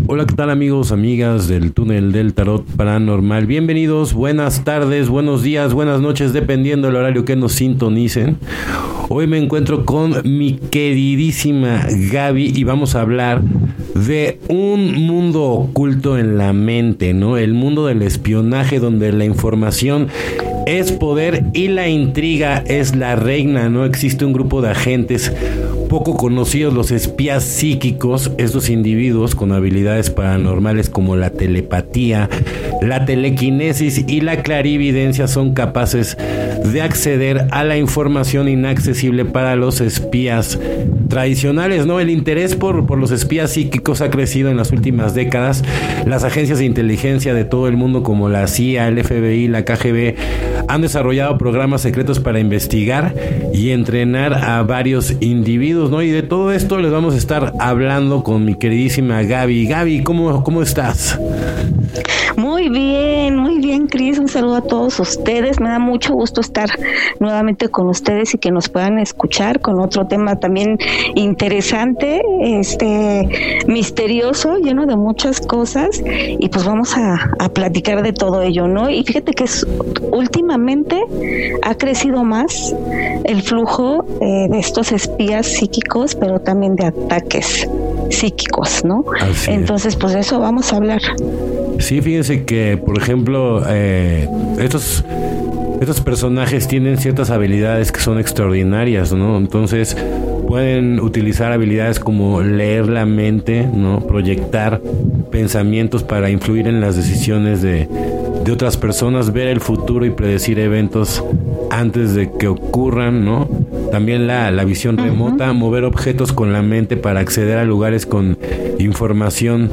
Hola, ¿qué tal amigos, amigas del túnel del tarot paranormal? Bienvenidos, buenas tardes, buenos días, buenas noches, dependiendo del horario que nos sintonicen. Hoy me encuentro con mi queridísima Gaby y vamos a hablar de un mundo oculto en la mente, ¿no? El mundo del espionaje, donde la información es poder y la intriga es la reina, ¿no? Existe un grupo de agentes poco conocidos, los espías psíquicos. Estos individuos con habilidades paranormales como la telepatía, la telequinesis y la clarividencia son capaces de acceder a la información inaccesible para los espías tradicionales, ¿no? El interés por los espías psíquicos ha crecido en las últimas décadas. Las agencias de inteligencia de todo el mundo como la CIA, el FBI, la KGB han desarrollado programas secretos para investigar y entrenar a varios individuos, ¿no? Y de todo esto les vamos a estar hablando con mi queridísima Gaby. Gaby, ¿cómo estás? Muy bien, Cris. Un saludo a todos ustedes. Me da mucho gusto estar nuevamente con ustedes y que nos puedan escuchar con otro tema también interesante, misterioso, lleno de muchas cosas. Y pues vamos a platicar de todo ello, ¿no? Y fíjate que últimamente ha crecido más el flujo de estos espías psíquicos, pero también de ataques psíquicos, ¿no? Entonces, pues de eso vamos a hablar. Sí, fíjense que, por ejemplo, estos personajes tienen ciertas habilidades que son extraordinarias, ¿no? Entonces pueden utilizar habilidades como leer la mente, ¿no? Proyectar pensamientos para influir en las decisiones de otras personas, ver el futuro y predecir eventos antes de que ocurran, ¿no? También la visión remota, mover objetos con la mente para acceder a lugares con información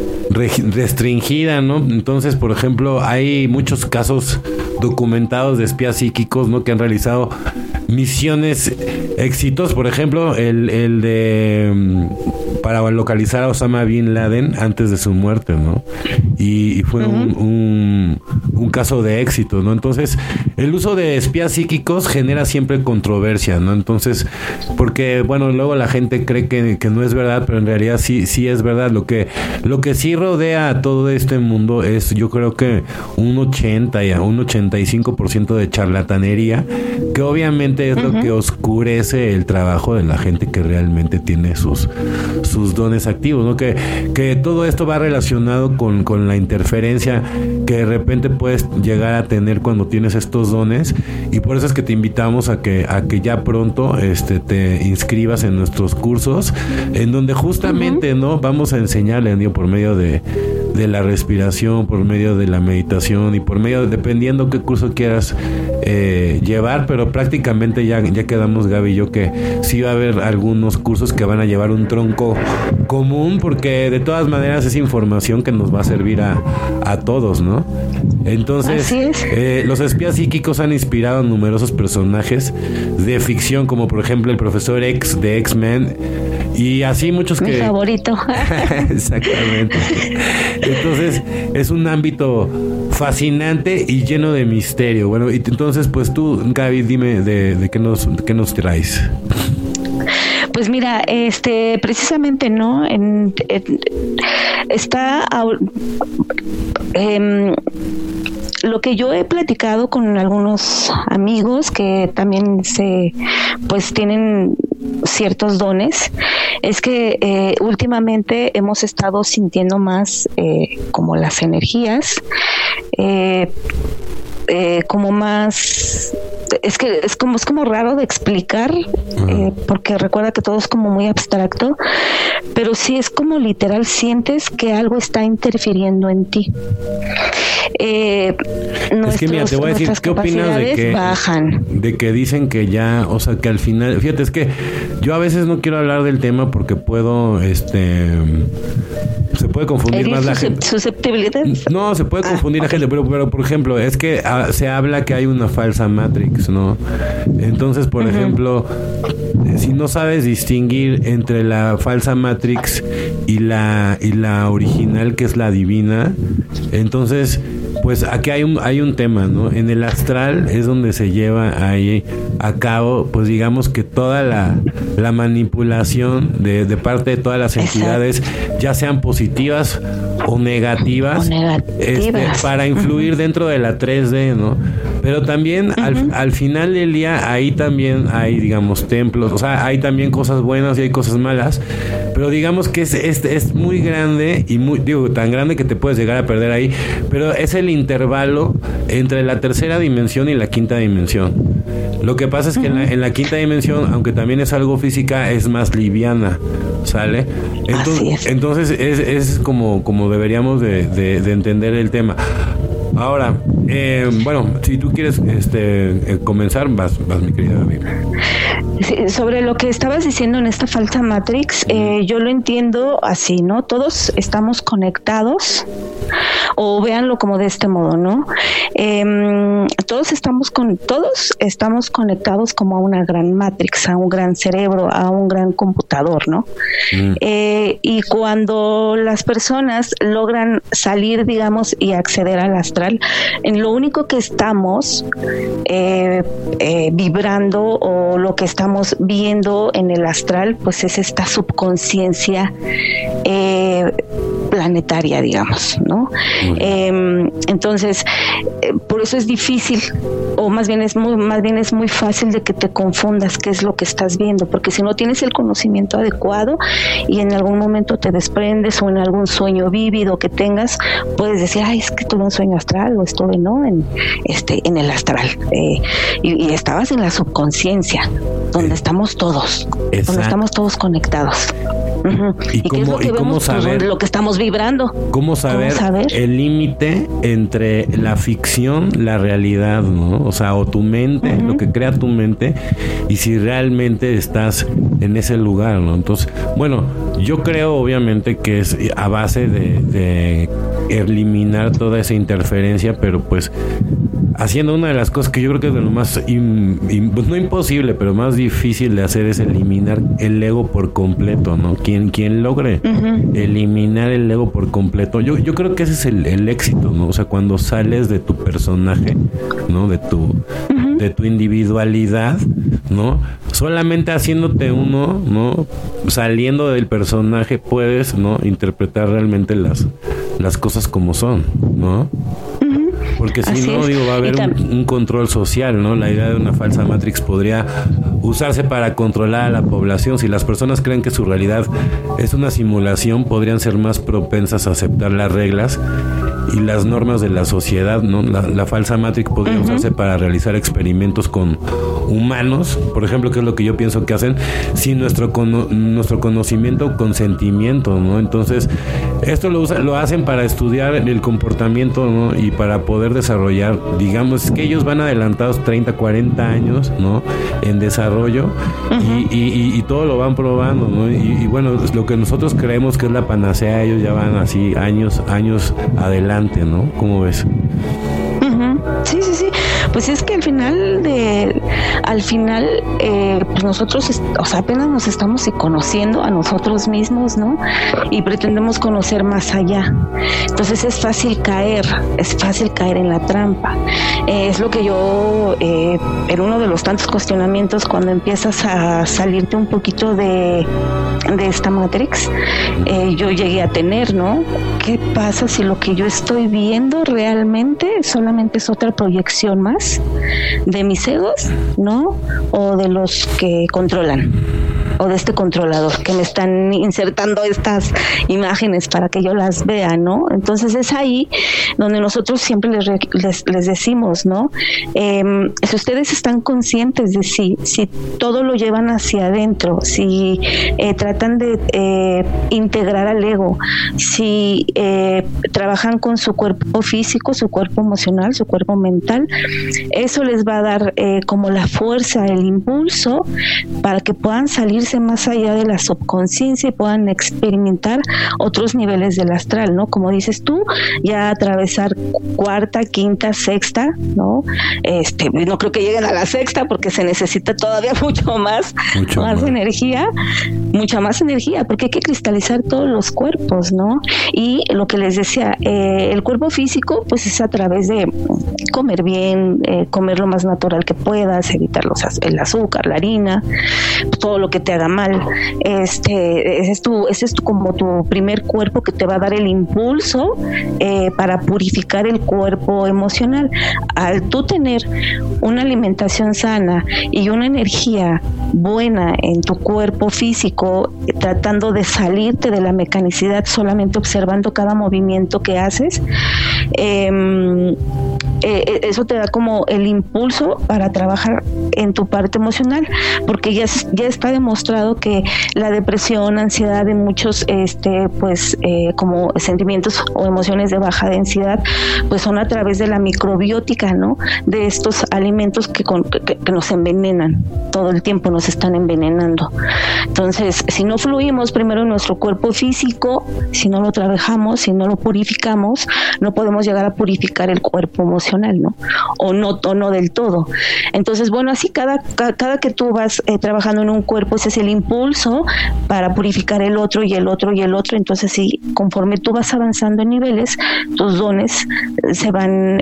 restringida, ¿no? Entonces, por ejemplo, hay muchos casos documentados de espías psíquicos, ¿no? Que han realizado misiones exitosas. Por ejemplo, el de para localizar a Osama Bin Laden antes de su muerte, ¿no? Y fue un caso de éxito, ¿no? Entonces, el uso de espías psíquicos genera siempre controversia, ¿no? Entonces, porque, bueno, luego la gente cree que no es verdad, pero en realidad sí es verdad. Lo que sí rodea a todo este mundo es, yo creo que un 80 y a un 85% de charlatanería, que obviamente es lo que oscurece el trabajo de la gente que realmente tiene sus dones activos, ¿no? Que todo esto va relacionado con la interferencia que de repente puedes llegar a tener cuando tienes estos dones, y por eso es que te invitamos a que ya pronto te inscribas en nuestros cursos, en donde justamente no vamos a enseñarle, ¿no? Por medio de la respiración, por medio de la meditación y por medio, dependiendo qué curso quieras llevar, pero prácticamente ya quedamos, Gaby y yo, que sí va a haber algunos cursos que van a llevar un tronco común, porque de todas maneras es información que nos va a servir a todos, ¿no? Entonces, los espías psíquicos han inspirado a numerosos personajes de ficción, como por ejemplo el profesor X de X-Men, y así muchos Mi favorito. Exactamente. Entonces, es un ámbito fascinante y lleno de misterio. Bueno, y entonces, pues tú, Gaby, dime de qué nos traes. Pues mira, precisamente, ¿no? Está lo que yo he platicado con algunos amigos que también tienen ciertos dones, es que últimamente hemos estado sintiendo más como las energías, como más, es como raro de explicar, porque recuerda que todo es como muy abstracto, pero sí es como literal, sientes que algo está interfiriendo en ti. Es que mira, te voy a decir, ¿qué opinas de que dicen que ya, o sea, que al final, fíjate, es que yo a veces no quiero hablar del tema porque puedo, se puede confundir más la gente. ¿Susceptibilidades? No, se puede confundir la gente, pero por ejemplo, es que se habla que hay una falsa Matrix, ¿no? Entonces, por ejemplo, si no sabes distinguir entre la falsa Matrix y la original, que es la divina, entonces pues aquí hay un tema, ¿no? En el astral es donde se lleva ahí a cabo, pues digamos que toda la manipulación de parte de todas las entidades, ya sean positivas o negativas, para influir dentro de la 3D, ¿no? Pero también al final del día ahí también hay, digamos, templos, o sea, hay también cosas buenas y hay cosas malas, pero digamos que es muy grande y tan grande que te puedes llegar a perder ahí, pero es el intervalo entre la tercera dimensión y la quinta dimensión. Lo que pasa es que en la quinta dimensión, aunque también es algo física, es más liviana, ¿sale? Entonces es como deberíamos de entender el tema. Ahora, bueno, si tú quieres comenzar, vas mi querida David. Sí, sobre lo que estabas diciendo en esta falsa Matrix, yo lo entiendo así, ¿no? Todos estamos conectados, o véanlo como de este modo, ¿no? Todos estamos conectados como a una gran Matrix, a un gran cerebro, a un gran computador, ¿no? Y cuando las personas logran salir, digamos, y acceder al astral, en lo único que estamos vibrando, o lo que estamos viendo en el astral, pues es esta subconsciencia planetaria, digamos, ¿no? Entonces, por eso es difícil, o más bien es muy fácil de que te confundas qué es lo que estás viendo, porque si no tienes el conocimiento adecuado y en algún momento te desprendes, o en algún sueño vívido que tengas, puedes decir, es que tuve un sueño astral, o estuve, ¿no? en el astral, y estabas en la subconsciencia, donde estamos todos, donde estamos todos conectados. ¿Y cómo saber lo que estamos vibrando? ¿Cómo saber el límite entre la ficción, la realidad, ¿no? O sea, o tu mente, lo que crea tu mente, y si realmente estás en ese lugar, ¿no? Entonces, bueno, yo creo obviamente que es a base de eliminar toda esa interferencia, pero pues haciendo una de las cosas que yo creo que es de lo más pues no imposible, pero más difícil de hacer, es eliminar el ego por completo, ¿no? Quien logre eliminar el ego por completo, yo creo que ese es el éxito, ¿no? O sea, cuando sales de tu personaje, ¿no? De tu individualidad, ¿no? Solamente haciéndote uno, ¿no? Saliendo del personaje puedes, ¿no? Interpretar realmente las cosas como son, ¿no? Porque si no, va a haber un control social, ¿no? La idea de una falsa Matrix podría usarse para controlar a la población. Si las personas creen que su realidad es una simulación, podrían ser más propensas a aceptar las reglas y las normas de la sociedad, ¿no? La falsa Matrix podría usarse para realizar experimentos con humanos, por ejemplo, que es lo que yo pienso que hacen, sin nuestro conocimiento o consentimiento, ¿no? Entonces, esto lo hacen para estudiar el comportamiento, ¿no? Y para poder desarrollar, digamos, que ellos van adelantados 30, 40 años, ¿no? En desarrollo, y todo lo van probando, ¿no? Y bueno, lo que nosotros creemos que es la panacea, ellos ya van así años adelante, ¿no? ¿Cómo ves? Sí. Pues es que al final pues nosotros, o sea, apenas nos estamos conociendo a nosotros mismos, ¿no? Y pretendemos conocer más allá. Entonces es fácil caer en la trampa. Es lo que yo, en uno de los tantos cuestionamientos, cuando empiezas a salirte un poquito de esta Matrix, yo llegué a tener, ¿no? ¿Qué pasa si lo que yo estoy viendo realmente solamente es otra proyección más de mis egos, ¿no? O de los que controlan, o de este controlador que me están insertando estas imágenes para que yo las vea, ¿no? Entonces es ahí donde nosotros siempre les decimos, ¿no? Si ustedes están conscientes de si todo lo llevan hacia adentro, si tratan de integrar al ego, si trabajan con su cuerpo físico, su cuerpo emocional, su cuerpo mental, eso les va a dar como la fuerza, el impulso para que puedan salirse irse más allá de la subconsciencia y puedan experimentar otros niveles del astral, ¿no? Como dices tú, ya atravesar cuarta, quinta, sexta, ¿no? No creo que lleguen a la sexta porque se necesita todavía mucho más energía, mucha más energía, porque hay que cristalizar todos los cuerpos, ¿no? Y lo que les decía, el cuerpo físico, pues es a través de comer bien, comer lo más natural que puedas, evitar el azúcar, la harina, todo lo que te haga mal. Ese es como tu primer cuerpo que te va a dar el impulso para purificar el cuerpo emocional. Al tú tener una alimentación sana y una energía buena en tu cuerpo físico, tratando de salirte de la mecanicidad, solamente observando cada movimiento que haces, eso te da como el impulso para trabajar en tu parte emocional, porque ya está demostrado que la depresión, ansiedad de muchos como sentimientos o emociones de baja densidad, pues son a través de la microbiótica, ¿no? De estos alimentos que nos envenenan, todo el tiempo nos están envenenando. Entonces, si no fluimos primero en nuestro cuerpo físico, si no lo trabajamos, si no lo purificamos, no podemos llegar a purificar el cuerpo emocional, ¿no? O no del todo. Entonces, bueno, así cada que tú vas trabajando en un cuerpo, ese es el impulso para purificar el otro y el otro y el otro. Entonces, sí, conforme tú vas avanzando en niveles, tus dones se van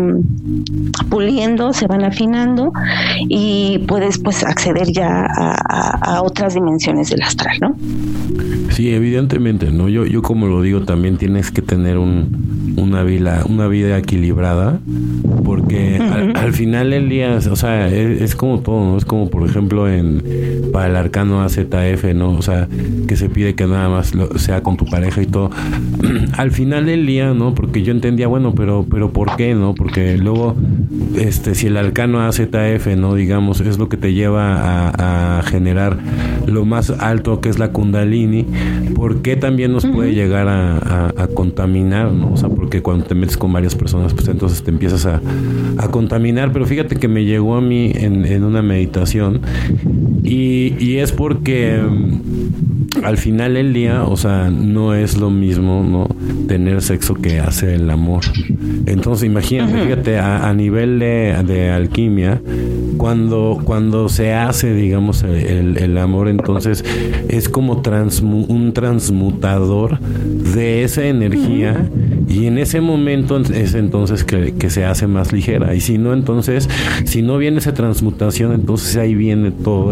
puliendo, se van afinando y puedes pues acceder ya a otras dimensiones del astral, ¿no? Sí, evidentemente, ¿no? Yo como lo digo, también tienes que tener una vida equilibrada, porque al final del día, o sea, es como todo, ¿no? Es como, por ejemplo, para el arcano AZF, ¿no? O sea, que se pide que nada más sea con tu pareja y todo. Al final del día, ¿no? Porque yo entendía, bueno, pero ¿por qué, no? Porque luego, si el arcano AZF, ¿no? Digamos, es lo que te lleva a generar lo más alto, que es la Kundalini, ¿por qué también nos puede llegar a contaminar, ¿no? O sea, porque cuando te metes con varias personas, pues entonces te empiezas a contaminar. Pero fíjate que me llegó a mí en una meditación y es porque al final del día, o sea, no es lo mismo, ¿no? Tener sexo que hacer el amor. Entonces, imagínate, fíjate, a nivel de alquimia, cuando se hace, digamos, el amor, entonces es como un transmutador de esa energía, y en ese momento es entonces que se hace más ligera. Y si no, entonces, si no viene esa transmutación, entonces ahí viene todo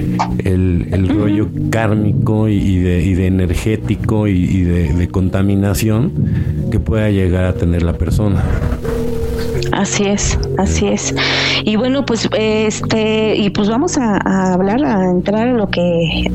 el rollo kármico y de energético y de contaminación que pueda llegar a tener la persona. Así es. Y bueno, pues y pues vamos a hablar, a entrar a lo que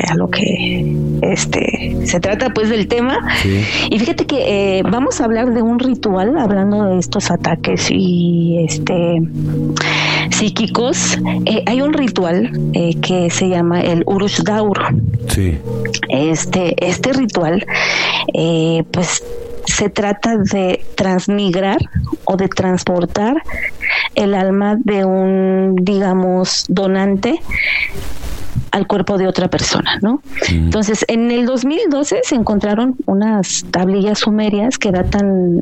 se trata pues del tema. Sí. Y fíjate que vamos a hablar de un ritual, hablando de estos ataques y psíquicos. Hay un ritual que se llama el Urush Daur. Sí. Este ritual, pues se trata de transmigrar o de transportar el alma de un, digamos, donante al cuerpo de otra persona, ¿no? Entonces, en el 2012 se encontraron unas tablillas sumerias que datan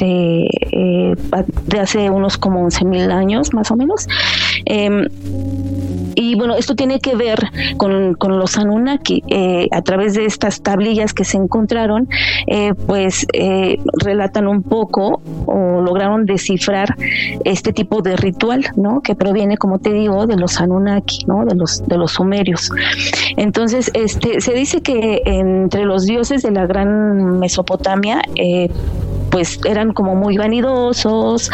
de hace unos como 11,000 años, más o menos. Y bueno, esto tiene que ver con los Anunnaki. A través de estas tablillas que se encontraron, relatan un poco o lograron descifrar este tipo de ritual, ¿no? Que proviene, como te digo, de los Anunnaki, ¿no? De los sumerios. Entonces, se dice que entre los dioses de la gran Mesopotamia, pues eran como muy vanidosos,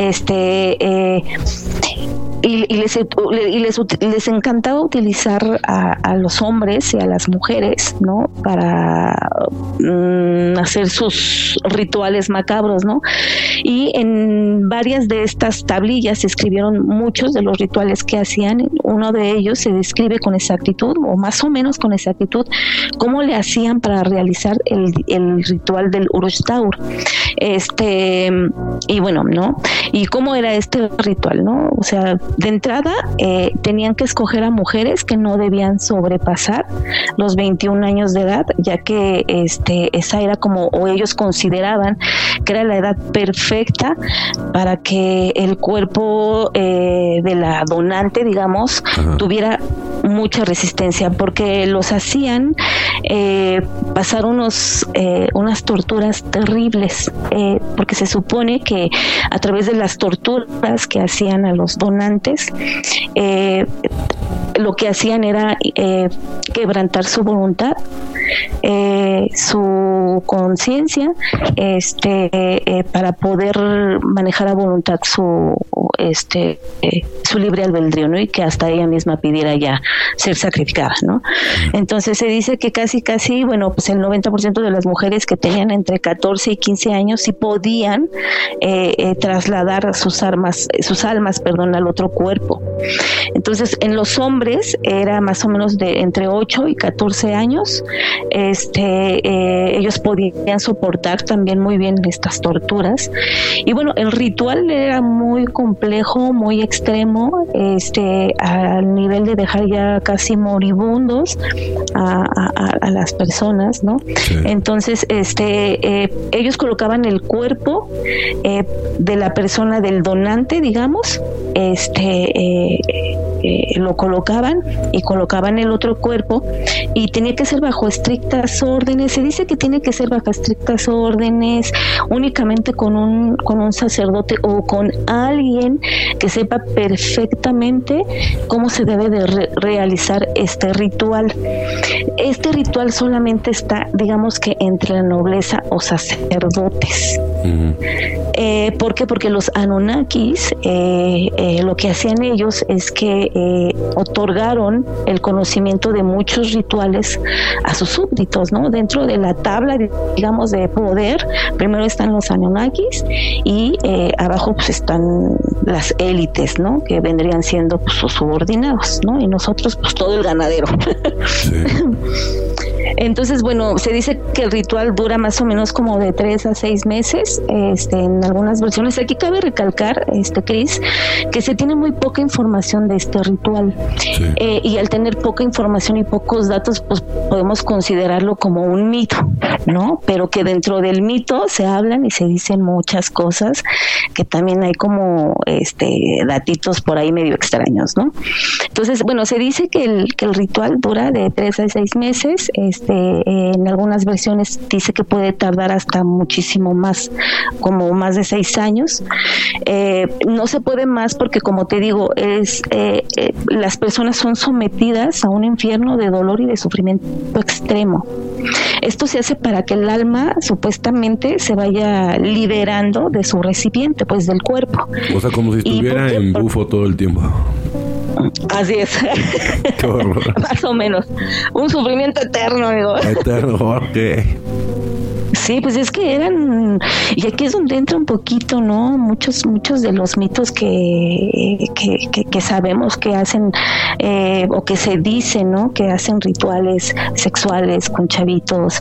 y les encantaba utilizar a los hombres y a las mujeres, ¿no? Para hacer sus rituales macabros, ¿no? Y en varias de estas tablillas se escribieron muchos de los rituales que hacían. Uno de ellos se describe con exactitud, o más o menos con exactitud, cómo le hacían para realizar el ritual del Urush Daur. Y bueno, ¿no? ¿Y cómo era este ritual, no? O sea, de entrada tenían que escoger a mujeres que no debían sobrepasar los 21 años de edad, ya que esa era como, o ellos consideraban que era la edad perfecta para que el cuerpo de la donante, digamos, tuviera mucha resistencia, porque los hacían pasar unas torturas terribles, porque se supone que a través de las torturas que hacían a los donantes, lo que hacían era quebrantar su voluntad, su conciencia, para poder manejar a voluntad su libre albedrío, ¿no? Y que hasta ella misma pidiera ya ser sacrificada, ¿no? Entonces se dice que casi, bueno, pues el 90% de las mujeres que tenían entre 14 y 15 años sí podían trasladar sus almas, al otro cuerpo. Entonces, en los hombres era más o menos de entre 8 y 14 años. Ellos podían soportar también muy bien estas torturas. Y bueno, el ritual era muy complejo, muy extremo, al nivel de dejar ya casi moribundos a las personas, ¿no? Sí. Entonces, ellos colocaban el cuerpo de la persona, del donante, digamos, lo colocaban y colocaban el otro cuerpo, y tenía que ser bajo estrictas órdenes. Se dice que tiene que ser bajo estrictas órdenes, únicamente con un sacerdote o con alguien que sepa perfectamente cómo se debe de realizar este ritual. Este ritual solamente está, digamos que entre la nobleza o sacerdotes. Uh-huh. ¿Por qué? Porque los Anunnakis, lo que hacían ellos es que otorgaron el conocimiento de muchos rituales a sus súbditos, ¿no? Dentro de la tabla, digamos, de poder, primero están los Anunnakis y abajo pues están las élites, ¿no? Que vendrían siendo pues sus subordinados, ¿no? Y nosotros pues todo el ganadero. Sí. Entonces, bueno, se dice que el ritual dura más o menos como de 3 a 6 meses, en algunas versiones. Aquí cabe recalcar, Cris, que se tiene muy poca información de este ritual. Sí. Y al tener poca información y pocos datos, pues podemos considerarlo como un mito, ¿no? Pero que dentro del mito se hablan y se dicen muchas cosas, que también hay como datitos por ahí medio extraños, ¿no? Entonces, bueno, se dice que el ritual dura de 3 a 6 meses. En algunas versiones dice que puede tardar hasta muchísimo más, como más de 6 años. No se puede más porque, como te digo, las personas son sometidas a un infierno de dolor y de sufrimiento extremo. Esto se hace para que el alma supuestamente se vaya liberando de su recipiente, pues del cuerpo. O sea, como si estuviera en bufo todo el tiempo. Así es. Qué horror. Más o menos. Un sufrimiento eterno, amigo. Eterno, ok. Sí, pues es que eran, y aquí es donde entra un poquito, ¿no? Muchos de los mitos que sabemos que hacen, o que se dice, ¿no? Que hacen rituales sexuales con chavitos,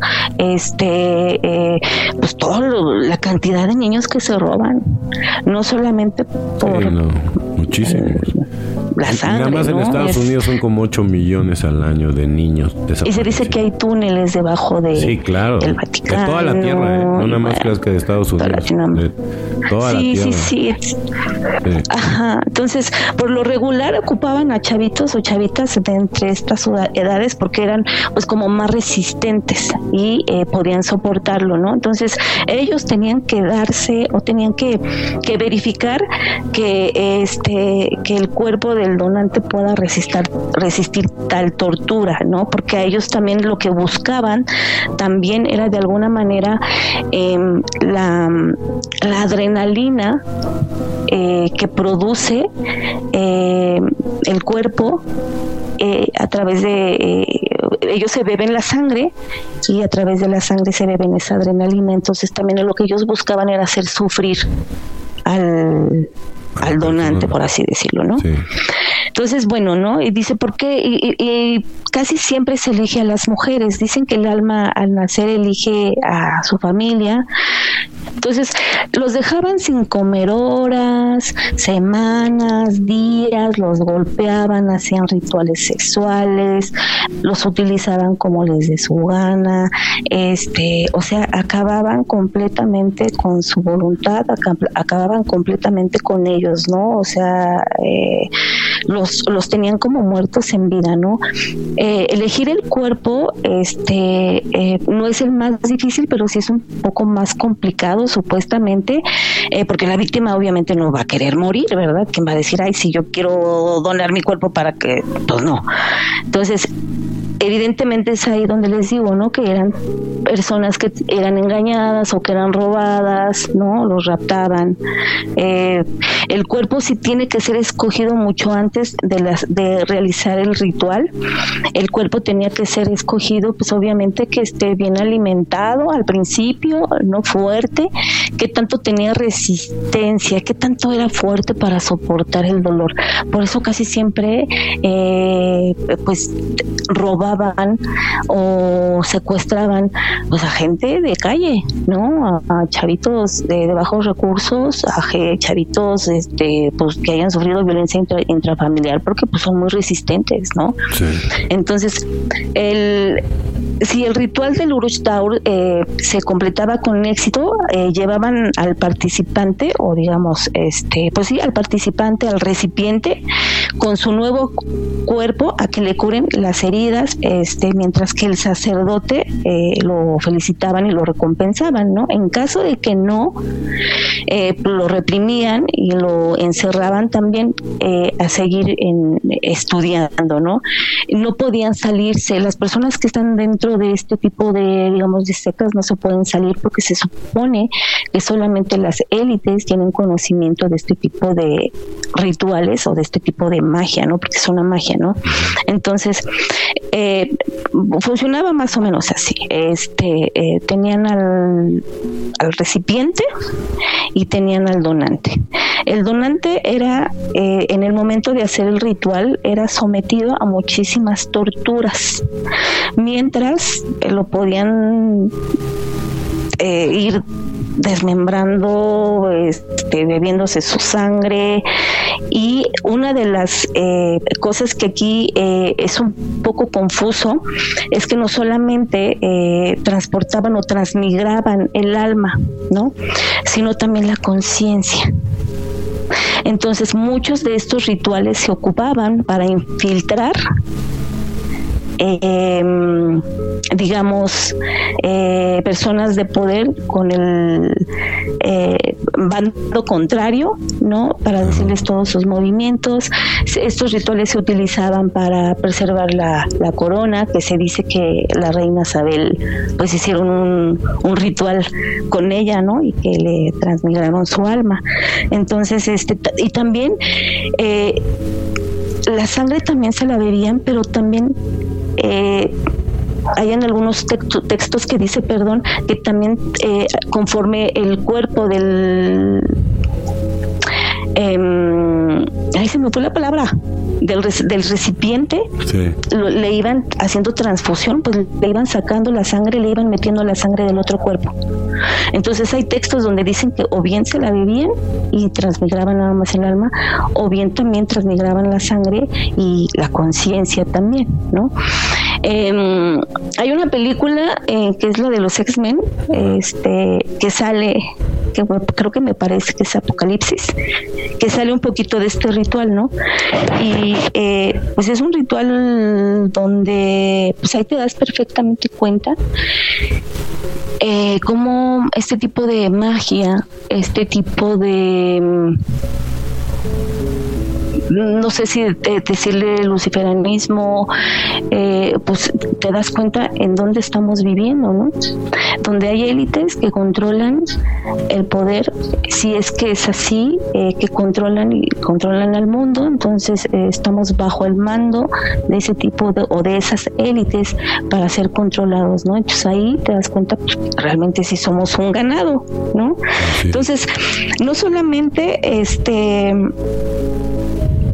pues la cantidad de niños que se roban, no solamente por... Sí, no, muchísimos. La sangre, nada más en Estados Unidos son como 8 millones al año de niños desaparecidos. Y se dice que hay túneles debajo de sí, claro, del Vaticano. De toda la tierra, no nada más creas que de Estados Unidos. De toda la tierra. Sí. Ajá. Entonces, por lo regular ocupaban a chavitos o chavitas de entre estas edades porque eran pues como más resistentes y podían soportarlo, ¿no? Entonces, ellos tenían que darse o tenían que verificar que el cuerpo del donante pueda resistir tal tortura, ¿no? Porque a ellos también lo que buscaban también era de alguna manera la adrenalina que produce el cuerpo a través de ellos se beben la sangre y a través de la sangre se beben esa adrenalina. Entonces también lo que ellos buscaban era hacer sufrir al donante, por así decirlo, ¿no? Sí. Entonces, bueno, ¿no? Y dice, ¿por qué? Y casi siempre se elige a las mujeres. Dicen que el alma al nacer elige a su familia, Entonces los dejaban sin comer horas, semanas, días, los golpeaban, hacían rituales sexuales, los utilizaban como les dé su gana, o sea, acababan completamente con su voluntad, acababan completamente con ellos, ¿no? O sea, los tenían como muertos en vida, ¿no? Elegir el cuerpo, no es el más difícil, pero sí es un poco más complicado, supuestamente, porque la víctima obviamente no va a querer morir, ¿verdad? ¿Quién va a decir, ay, si yo quiero donar mi cuerpo para que...? Pues no. Entonces, evidentemente es ahí donde les digo, ¿no? Que eran personas que eran engañadas o que eran robadas, ¿no? Los raptaban. El cuerpo sí tiene que ser escogido mucho antes de realizar el ritual. El cuerpo tenía que ser escogido, pues obviamente que esté bien alimentado al principio, no fuerte, que tanto tenía resistencia, que tanto era fuerte para soportar el dolor. Por eso casi siempre, pues robaban o secuestraban pues a gente de calle, ¿no? A chavitos de bajos recursos, a chavitos pues que hayan sufrido violencia intrafamiliar, porque pues son muy resistentes, ¿no? Sí. Entonces, si el ritual del Urush Taur se completaba con éxito, llevaban al participante, o digamos, pues sí, al participante, al recipiente, con su nuevo cuerpo a que le curen las heridas, mientras que el sacerdote lo felicitaban y lo recompensaban, ¿no? En caso de que no, lo reprimían y lo encerraban también a seguir estudiando, ¿no? No podían salirse. Las personas que están dentro de este tipo de, digamos, de sectas no se pueden salir, porque se supone que solamente las élites tienen conocimiento de este tipo de rituales o de este tipo de magia, ¿no? Porque es una magia, ¿no? Entonces, funcionaba más o menos así. Tenían al recipiente y tenían al donante. El donante era, en el momento de hacer el ritual, era sometido a muchísimas torturas, mientras lo podían ir desmembrando, bebiéndose su sangre. Y una de las cosas que aquí es un poco confuso es que no solamente transportaban o transmigraban el alma, ¿no?, sino también la conciencia. Entonces, muchos de estos rituales se ocupaban para infiltrar, digamos, personas de poder con el bando contrario, ¿no?, para decirles todos sus movimientos. Estos rituales se utilizaban para preservar la corona, que se dice que la reina Isabel pues hicieron un ritual con ella, ¿no?, y que le transmigraron su alma. Entonces, y también la sangre también se la bebían, pero también hay en algunos textos que dice, que también conforme el cuerpo del ahí se me fue la palabra, del recipiente, sí, le iban haciendo transfusión, pues le iban sacando la sangre, le iban metiendo la sangre del otro cuerpo. Entonces hay textos donde dicen que o bien se la bebían y transmigraban nada más el alma, o bien también transmigraban la sangre y la conciencia también, ¿no? Hay una película que es la de los X-Men, que sale, que creo que me parece que es Apocalipsis, que sale un poquito de este ritual, ¿no? Y pues es un ritual donde pues ahí te das perfectamente cuenta cómo este tipo de magia, este tipo de no sé si decirle luciferianismo, pues te das cuenta en dónde estamos viviendo, ¿no? Donde hay élites que controlan el poder, si es que es así, que controlan al mundo. Entonces estamos bajo el mando de ese tipo o de esas élites para ser controlados, ¿no? Entonces ahí te das cuenta, pues, realmente si somos un ganado, ¿no? Sí. Entonces, no solamente es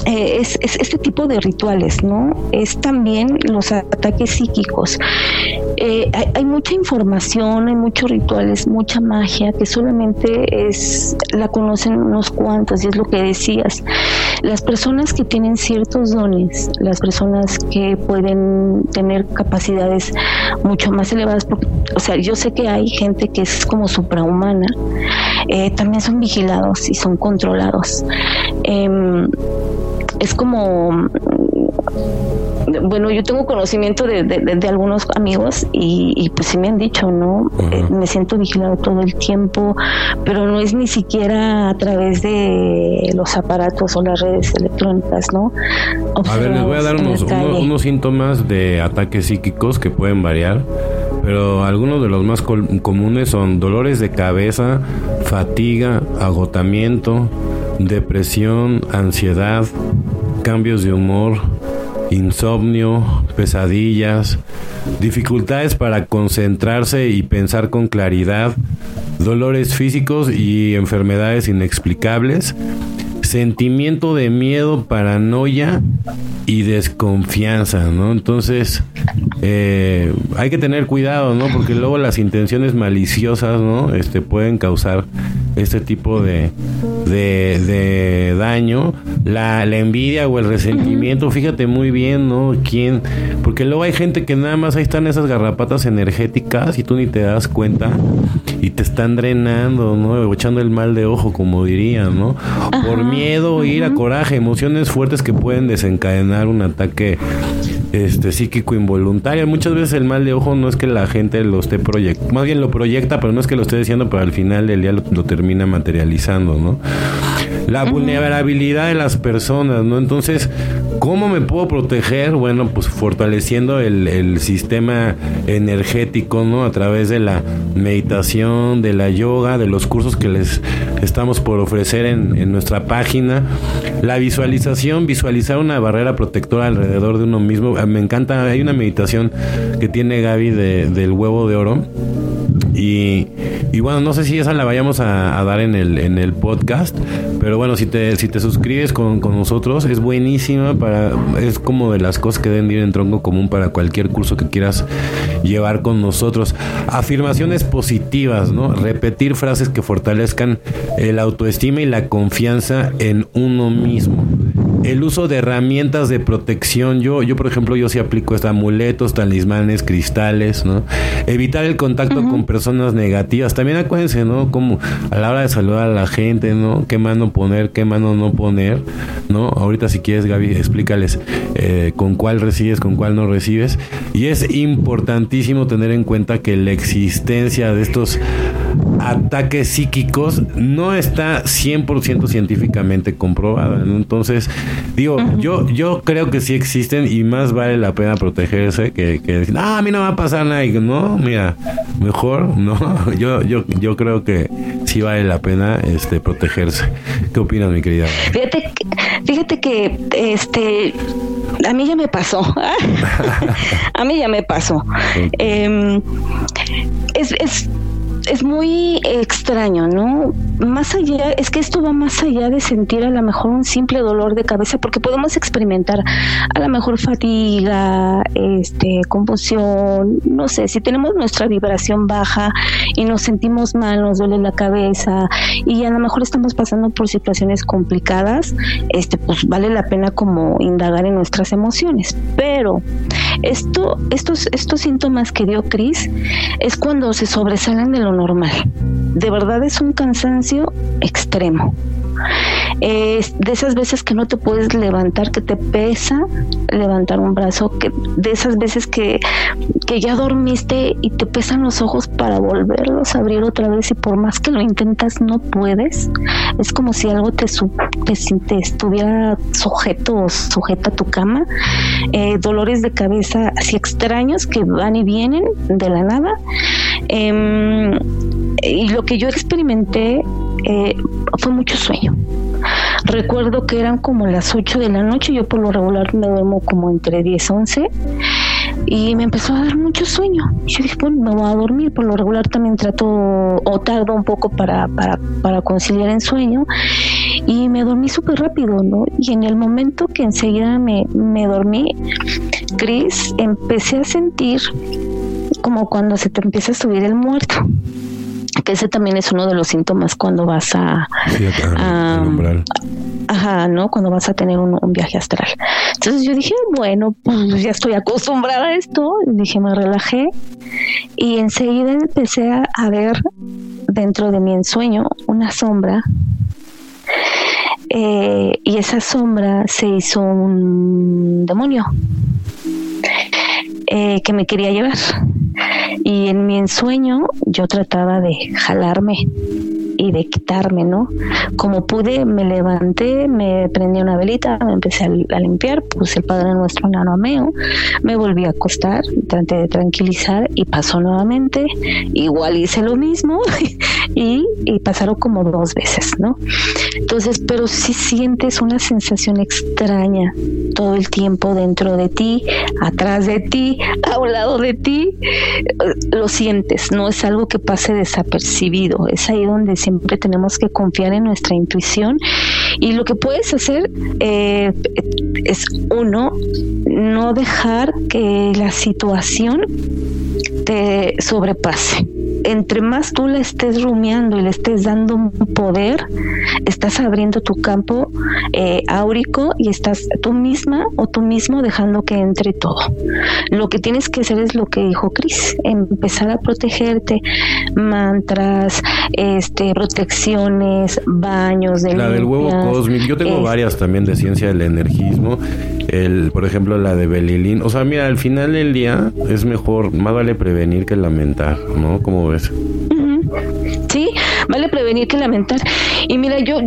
este tipo de rituales, ¿no? Es también los ataques psíquicos. hay mucha información, hay muchos rituales, mucha magia que solamente la conocen unos cuantos, y es lo que decías. Las personas que tienen ciertos dones, las personas que pueden tener capacidades mucho más elevadas, porque, o sea, yo sé que hay gente que es como suprahumana, también son vigilados y son controlados. Es como, bueno, yo tengo conocimiento de algunos amigos y pues sí me han dicho, ¿no? Me siento vigilado todo el tiempo, pero no es ni siquiera a través de los aparatos o las redes electrónicas, ¿no? A ver, les voy a dar unos síntomas de ataques psíquicos que pueden variar, pero algunos de los más comunes son dolores de cabeza, fatiga, agotamiento, depresión, ansiedad, cambios de humor, insomnio, pesadillas, dificultades para concentrarse y pensar con claridad, dolores físicos y enfermedades inexplicables, sentimiento de miedo, paranoia y desconfianza, ¿no? Entonces, hay que tener cuidado, ¿no? Porque luego las intenciones maliciosas, ¿no? Pueden causar este tipo de daño. La envidia o el resentimiento, fíjate muy bien, ¿no? Porque luego hay gente que nada más ahí están esas garrapatas energéticas y tú ni te das cuenta y te están drenando, ¿no? O echando el mal de ojo, como dirían, ¿no? Por miedo, ira, coraje, emociones fuertes que pueden desencadenar un ataque psíquico involuntario. Muchas veces el mal de ojo no es que la gente lo esté proyectando, más bien lo proyecta, pero no es que lo esté diciendo, pero al final del día lo termina materializando, ¿no? La vulnerabilidad de las personas, ¿no? Entonces, ¿cómo me puedo proteger? Bueno, pues fortaleciendo el sistema energético, ¿no? A través de la meditación, de la yoga, de los cursos que les estamos por ofrecer en nuestra página. La visualización, visualizar una barrera protectora alrededor de uno mismo. Me encanta, hay una meditación que tiene Gaby del huevo de oro. Y bueno, no sé si esa la vayamos a dar en el podcast, pero bueno, si te suscribes con nosotros, es buenísima, es como de las cosas que deben ir en tronco común para cualquier curso que quieras llevar con nosotros. Afirmaciones positivas, ¿no? Repetir frases que fortalezcan el autoestima y la confianza en uno mismo. El uso de herramientas de protección. Yo por ejemplo, yo sí aplico amuletos, talismanes, cristales, ¿no? Evitar el contacto con personas negativas. También acuérdense, ¿no? Como a la hora de saludar a la gente, ¿no? Qué mano poner, qué mano no poner, ¿no? Ahorita si quieres, Gaby, explícales con cuál recibes, con cuál no recibes. Y es importantísimo tener en cuenta que la existencia de estos ataques psíquicos no está 100% científicamente comprobada, ¿no? Entonces, digo, yo creo que sí existen y más vale la pena protegerse que decir, a mí no va a pasar nada. Y no, mira, mejor no. Yo creo que sí vale la pena protegerse. ¿Qué opinas, mi querida? Fíjate que a mí ya me pasó. A mí ya me pasó. Es muy extraño, ¿no? Más allá, es que esto va más allá de sentir a lo mejor un simple dolor de cabeza, porque podemos experimentar a lo mejor fatiga, confusión, no sé, si tenemos nuestra vibración baja y nos sentimos mal, nos duele la cabeza y a lo mejor estamos pasando por situaciones complicadas, pues vale la pena como indagar en nuestras emociones. Pero estos síntomas que dio Cris es cuando se sobresalen de lo normal. De verdad es un cansancio extremo. De esas veces que no te puedes levantar, que te pesa levantar un brazo, de esas veces que ya dormiste y te pesan los ojos para volverlos a abrir otra vez y por más que lo intentas no puedes. Es como si algo te estuviera sujeta a tu cama. Dolores de cabeza así extraños que van y vienen de la nada. Y lo que yo experimenté fue mucho sueño. Recuerdo que eran como las 8 de la noche, yo por lo regular me duermo como entre 10 y 11 y me empezó a dar mucho sueño. Yo dije, bueno, me voy a dormir, por lo regular también tardo un poco para conciliar el sueño y me dormí súper rápido, ¿no? Y en el momento que enseguida me dormí, Cris, empecé a sentir como cuando se te empieza a subir el muerto, que ese también es uno de los síntomas cuando vas ¿no? Cuando vas a tener un viaje astral. Entonces yo dije, bueno, pues ya estoy acostumbrada a esto. Dije, me relajé y enseguida empecé a ver dentro de mi ensueño una sombra. Y esa sombra se hizo un demonio que me quería llevar. Y en mi ensueño yo trataba de jalarme y de quitarme, ¿no? Como pude, me levanté, me prendí una velita, me empecé a limpiar, puse el Padre Nuestro en arameo, me volví a acostar, traté de tranquilizar y pasó nuevamente. Igual hice lo mismo y pasaron como 2 veces, ¿no? Entonces, pero si sientes una sensación extraña todo el tiempo dentro de ti, atrás de ti, a un lado de ti, lo sientes, no es algo que pase desapercibido, es ahí donde siempre tenemos que confiar en nuestra intuición. Y lo que puedes hacer es, uno, no dejar que la situación te sobrepase. Entre más tú la estés rumiando y le estés dando un poder, estás abriendo tu campo áurico y estás tú misma o tú mismo dejando que entre todo. Lo que tienes que hacer es lo que dijo Cris, empezar a protegerte, mantras, protecciones, baños de la del huevo cósmico. Yo tengo varias también de ciencia del energismo. Por ejemplo, la de Belilín. O sea, mira, al final del día es mejor, más vale prevenir que lamentar, ¿no? ¿Cómo ves? Sí, vale prevenir que lamentar. Y mira, yo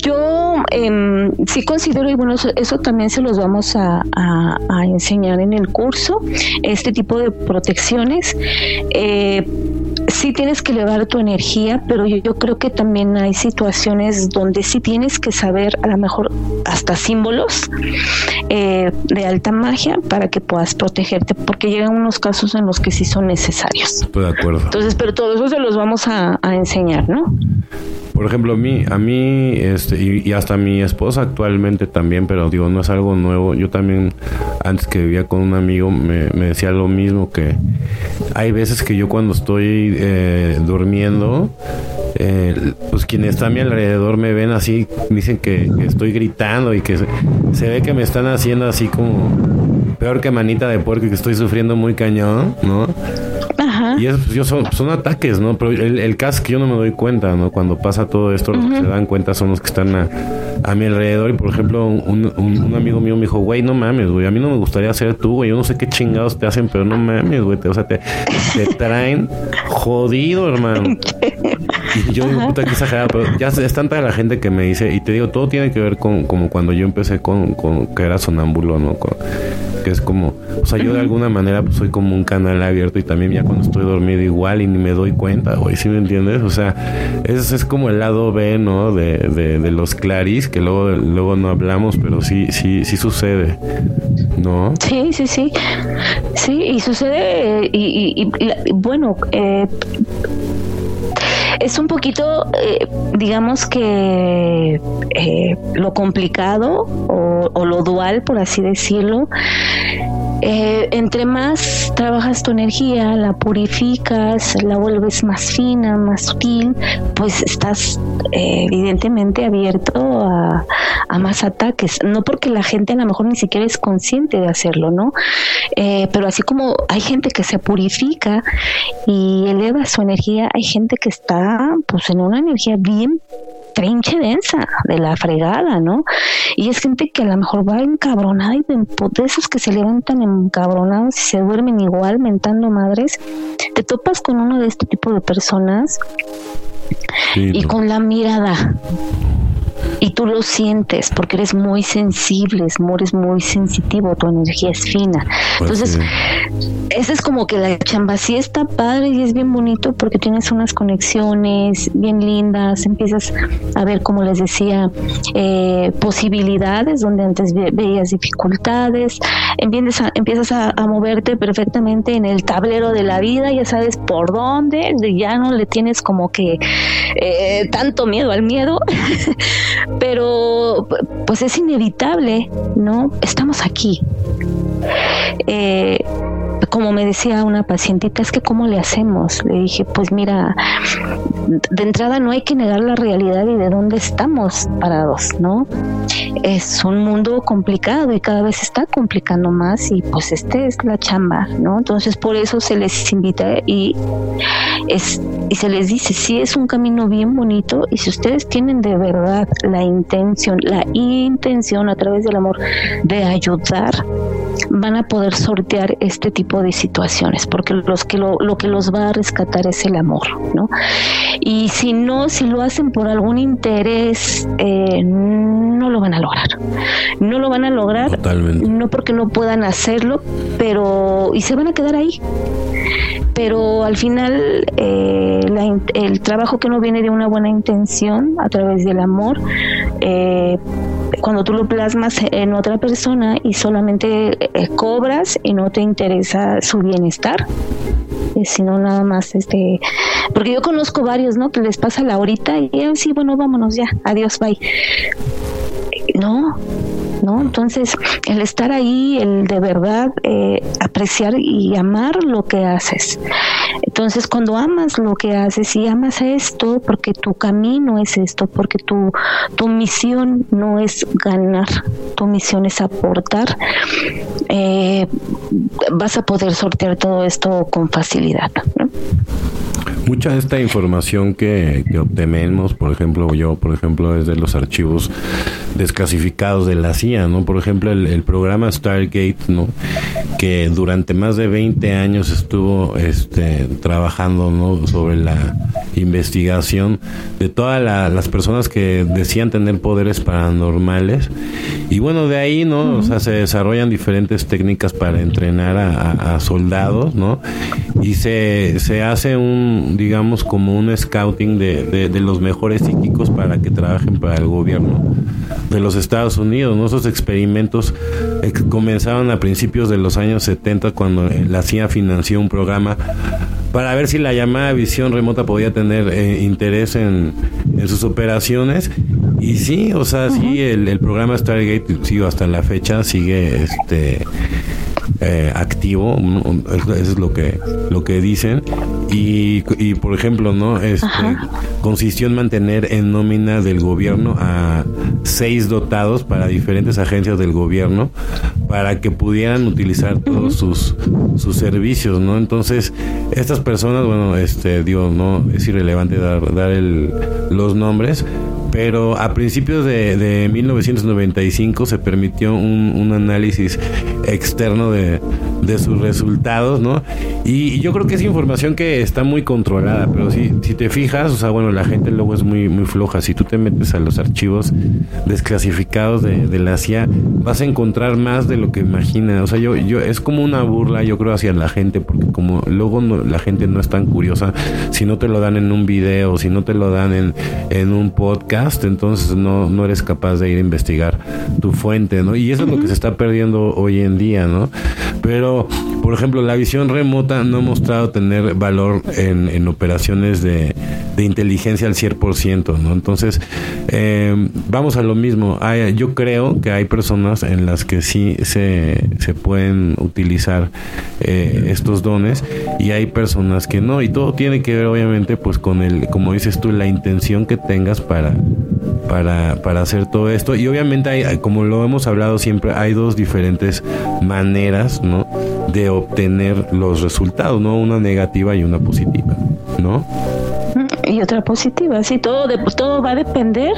sí considero, y bueno, eso también se los vamos a enseñar en el curso, este tipo de protecciones. Sí tienes que elevar tu energía, pero yo creo que también hay situaciones donde sí tienes que saber, a lo mejor hasta símbolos de alta magia para que puedas protegerte, porque llegan unos casos en los que sí son necesarios. Estoy de acuerdo. Entonces, pero todo eso se los vamos a enseñar, ¿no? Por ejemplo, a mí y hasta mi esposa actualmente también, pero digo, no es algo nuevo. Yo también, antes que vivía con un amigo, me decía lo mismo, que hay veces que yo cuando estoy durmiendo, pues quienes están a mi alrededor me ven así, dicen que estoy gritando y que se ve que me están haciendo así como peor que manita de puerco y que estoy sufriendo muy cañón, ¿no? Ajá. Y eso, son ataques, ¿no? Pero el caso es que yo no me doy cuenta, ¿no? Cuando pasa todo esto, los que se dan cuenta son los que están a mi alrededor. Y por ejemplo, un amigo mío me dijo, güey, no mames, güey, a mí no me gustaría ser tú, güey, yo no sé qué chingados te hacen, pero no mames, güey, o sea, te traen jodido, hermano. Y yo digo, puta, qué exagerada, pero ya es tanta la gente que me dice, y te digo, todo tiene que ver con como cuando yo empecé con que era sonámbulo, ¿no? Que es como, o sea, yo de alguna manera pues, soy como un canal abierto, y también ya cuando estoy dormido igual y ni me doy cuenta, güey, ¿sí me entiendes? O sea, es como el lado B, ¿no? De los claris, que luego no hablamos, pero sí sucede, ¿no? Sí. Sí, y sucede, y bueno, es un poquito, digamos que lo complicado o lo dual, por así decirlo. Entre más trabajas tu energía, la purificas, la vuelves más fina, más sutil, pues estás evidentemente abierto a más ataques. No porque la gente a lo mejor ni siquiera es consciente de hacerlo, ¿no? Pero así como hay gente que se purifica y eleva su energía, hay gente que está pues en una energía bien trinche densa, de la fregada, ¿no? Y es gente que a lo mejor va encabronada y de esos que se levantan encabronados y se duermen igual mentando madres. Te topas con uno de este tipo de personas y con la mirada, y tú lo sientes porque eres muy sensible, eres muy sensitivo, tu energía es fina. Entonces, esa es como que la chamba. Sí está padre y es bien bonito porque tienes unas conexiones bien lindas, empiezas a ver, como les decía, posibilidades donde antes veías dificultades, empiezas a moverte perfectamente en el tablero de la vida, ya sabes por dónde, ya no le tienes como que tanto miedo al miedo. Pero pues es inevitable, ¿no? Estamos aquí. como me decía una pacientita, es que ¿cómo le hacemos? Le dije, pues mira, de entrada no hay que negar la realidad y de dónde estamos parados, ¿no? Es un mundo complicado y cada vez se está complicando más y pues es la chamba, ¿no? Entonces por eso se les invita y se les dice, sí, es un camino bien bonito y si ustedes tienen de verdad la intención a través del amor de ayudar, van a poder sortear este tipo de situaciones, porque lo que los va a rescatar es el amor, ¿no? Y si lo hacen por algún interés, no lo van a lograr. No lo van a lograr. Totalmente. No porque no puedan hacerlo, y se van a quedar ahí. Pero al final el trabajo que no viene de una buena intención a través del amor, cuando tú lo plasmas en otra persona y solamente cobras y no te interesa su bienestar, sino nada más porque yo conozco varios, ¿no? Que les pasa la horita y sí, bueno, vámonos ya, adiós, bye. No, entonces el estar ahí, el de verdad apreciar y amar lo que haces. Entonces cuando amas lo que haces y amas esto, porque tu camino es esto, porque tu misión no es ganar, tu misión es aportar, vas a poder sortear todo esto con facilidad, ¿no? Mucha de esta información que obtenemos, por ejemplo, es de los archivos desclasificados de la CIA, ¿no? Por ejemplo, el programa Stargate, ¿no? Que durante más de 20 años estuvo trabajando, ¿no? Sobre la investigación de todas las personas que decían tener poderes paranormales. Y bueno, de ahí, ¿no? Uh-huh. O sea, se desarrollan diferentes técnicas para entrenar a soldados, ¿no? Y se hace digamos, como un scouting de los mejores psíquicos para que trabajen para el gobierno de los Estados Unidos, ¿no? Esos experimentos comenzaron a principios de los años 70 cuando la CIA financió un programa para ver si la llamada visión remota podía tener interés en sus operaciones. Y sí, o sea, uh-huh. Sí, el programa Stargate, sí, hasta la fecha sigue activo, ¿no? Eso es lo que dicen. Y por ejemplo, ¿no? Consistió en mantener en nómina del gobierno a 6 dotados para diferentes agencias del gobierno para que pudieran utilizar todos sus servicios, ¿no? Entonces, estas personas, bueno, no es irrelevante dar los nombres, pero a principios de 1995 se permitió un análisis externo de sus resultados, ¿no? Y yo creo que es información que está muy controlada, pero si te fijas, o sea, bueno, la gente luego es muy, muy floja. Si tú te metes a los archivos desclasificados de la CIA, vas a encontrar más de lo que imaginas. O sea, yo es como una burla, yo creo, hacia la gente, porque como luego la gente no es tan curiosa, si no te lo dan en un video, si no te lo dan en un podcast, entonces no eres capaz de ir a investigar tu fuente, ¿no? Y eso es lo que se está perdiendo hoy en día, ¿no? Pero, por ejemplo, la visión remota no ha mostrado tener valor en operaciones de inteligencia al 100%, ¿no? Entonces, vamos a lo mismo. Yo creo que hay personas en las que sí se pueden utilizar estos dones y hay personas que no. Y todo tiene que ver, obviamente, pues con como dices tú, la intención que tengas para hacer todo esto. Y obviamente como lo hemos hablado siempre, hay dos diferentes maneras, ¿no?, de obtener los resultados, ¿no? Una negativa y una positiva, ¿no? Y otra positiva, sí, todo va a depender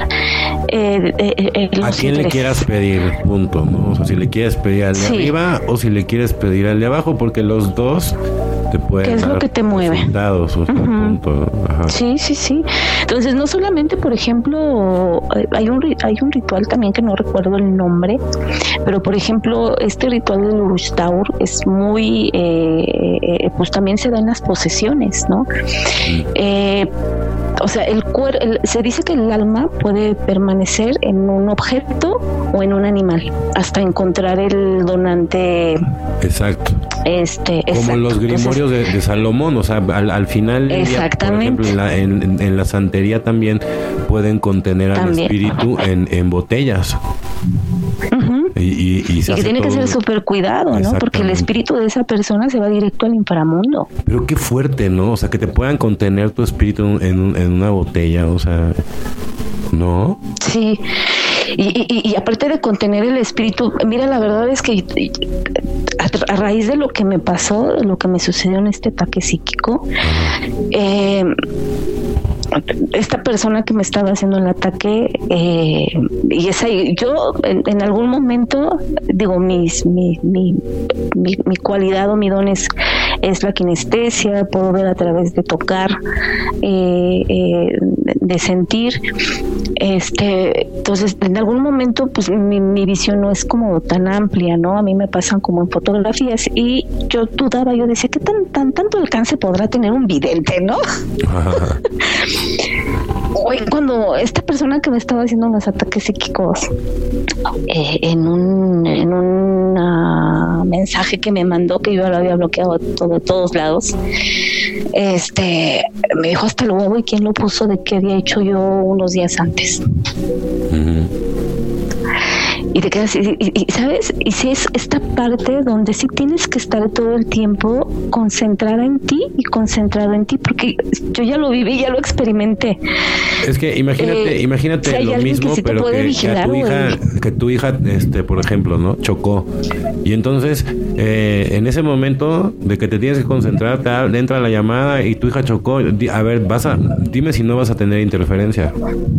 a quién le quieras pedir, punto, ¿no? O sea, si le quieres pedir al de arriba o si le quieres pedir al de abajo, porque los dos te pueden ¿qué es dar lo que te mueve? Resultados, o sea, punto, ¿no? Ajá. Sí. Entonces, no solamente, por ejemplo, hay un ritual también que no recuerdo el nombre, pero por ejemplo, este ritual del Urustaur es muy, pues también se da en las posesiones, ¿no? O sea, se dice que el alma puede permanecer en un objeto o en un animal hasta encontrar el donante. Exacto. Como los grimorios de Salomón, o sea, al final del día, por ejemplo, en la santería también pueden contener al espíritu en botellas. Uh-huh. Y que tiene que ser súper cuidado, ¿no? Porque el espíritu de esa persona se va directo al inframundo. Pero qué fuerte, ¿no? O sea, que te puedan contener tu espíritu en una botella, o sea, ¿no? Sí. Y aparte de contener el espíritu, mira, la verdad es que a raíz de lo que me pasó, lo que me sucedió en este ataque psíquico, esta persona que me estaba haciendo el ataque, y esa, yo en algún momento, digo, mi cualidad o mi don es la kinestesia, puedo ver a través de tocar, de sentir. Entonces en algún momento pues mi visión no es como tan amplia, ¿no? A mí me pasan como en fotografías y yo dudaba, yo decía, ¿qué tanto alcance podrá tener un vidente, no? Hoy cuando esta persona que me estaba haciendo unos ataques psíquicos en un mensaje que me mandó, que yo lo había bloqueado de todos lados, me dijo hasta luego, y quién lo puso, de qué había hecho yo unos días antes. Uh-huh. Y te quedas, y ¿sabes? Y si es esta parte donde sí tienes que estar todo el tiempo concentrada en ti y concentrado en ti, porque yo ya lo viví, ya lo experimenté. Es que imagínate si lo mismo, sí, pero que tu hija, por ejemplo, ¿no? Chocó. Y entonces, en ese momento de que te tienes que concentrar, entra la llamada y tu hija chocó. A ver, dime si no vas a tener interferencia.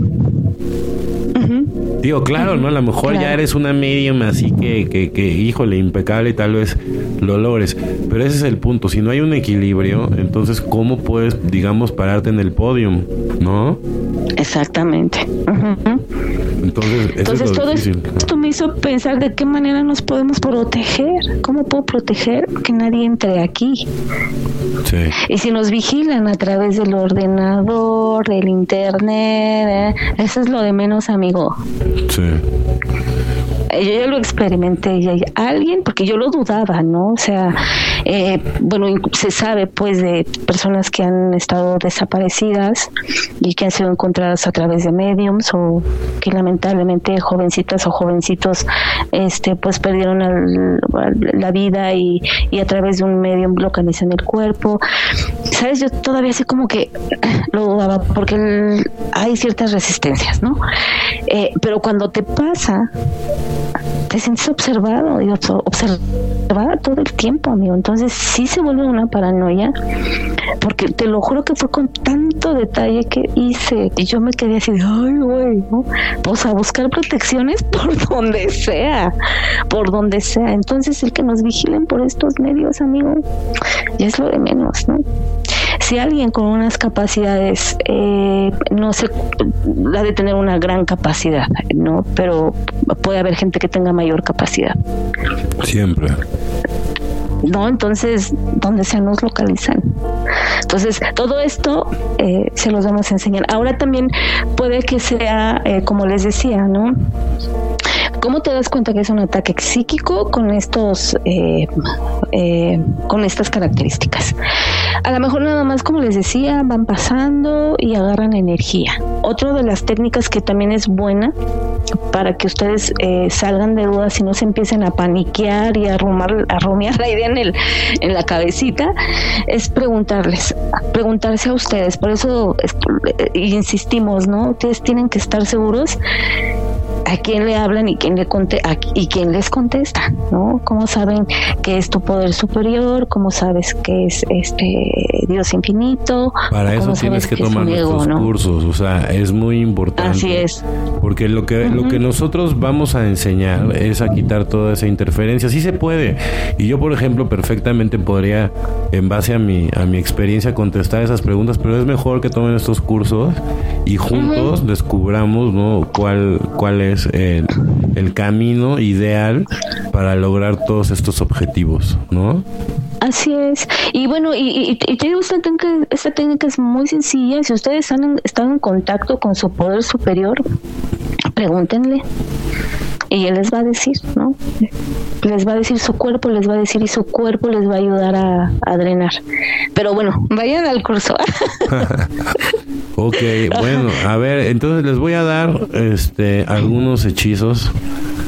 Digo, claro, ¿no? A lo mejor ya eres una medium así que híjole, impecable y tal vez lo logres. Pero ese es el punto. Si no hay un equilibrio, entonces, ¿cómo puedes, digamos, pararte en el podium, no? Exactamente. Uh-huh. Entonces todo esto me hizo pensar de qué manera nos podemos proteger. ¿Cómo puedo proteger que nadie entre aquí? Sí. Y si nos vigilan a través del ordenador, del internet, eso es lo de menos, amigo. Sí. Yo ya lo experimenté, alguien, porque yo lo dudaba, ¿no? O sea, se sabe pues de personas que han estado desaparecidas y que han sido encontradas a través de mediums, o que lamentablemente jovencitas o jovencitos pues perdieron la vida y a través de un medium localizan el cuerpo. ¿Sabes? Yo todavía así como que lo dudaba porque hay ciertas resistencias, ¿no? Pero cuando te pasa, te sientes observado y observada todo el tiempo, amigo. Entonces sí se vuelve una paranoia, porque te lo juro que fue con tanto detalle que hice y yo me quedé así de, ay, güey, ¿no? Pues a buscar protecciones por donde sea. Entonces el que nos vigilen por estos medios, amigo, ya es lo de menos, ¿no? Si alguien con unas capacidades, no sé, ha de tener una gran capacidad, ¿no? Pero puede haber gente que tenga mayor capacidad. Siempre. ¿No? Entonces, ¿dónde se nos localizan? Entonces, todo esto se los vamos a enseñar. Ahora también puede que sea, como les decía, ¿no? ¿Cómo te das cuenta que es un ataque psíquico con con estas características? A lo mejor nada más, como les decía, van pasando y agarran energía. Otra de las técnicas que también es buena para que ustedes salgan de dudas y no se empiecen a paniquear y a rumiar la idea en la cabecita, es preguntarse a ustedes. Por eso insistimos, ¿no? Ustedes tienen que estar seguros a quién le hablan y quién les contesta, ¿no? ¿Cómo saben que es tu poder superior? ¿Cómo sabes que es Dios infinito? Para eso tienes que tomar nuestros cursos, o sea, es muy importante. Así es. Porque lo que nosotros vamos a enseñar es a quitar toda esa interferencia. Sí se puede. Y yo, por ejemplo, perfectamente podría, en base a mi experiencia, contestar esas preguntas, pero es mejor que tomen estos cursos y juntos descubramos, ¿no? cuál es el camino ideal para lograr todos estos objetivos, ¿no? Así es. Y bueno, y te digo, esta técnica es muy sencilla. Si ustedes han estado en contacto con su poder superior, pregúntenle y él les va a decir, ¿no? Les va a decir su cuerpo, les va a decir, y su cuerpo les va a ayudar a drenar. Pero bueno, vayan al curso. Ok, bueno, a ver, entonces les voy a dar algunos hechizos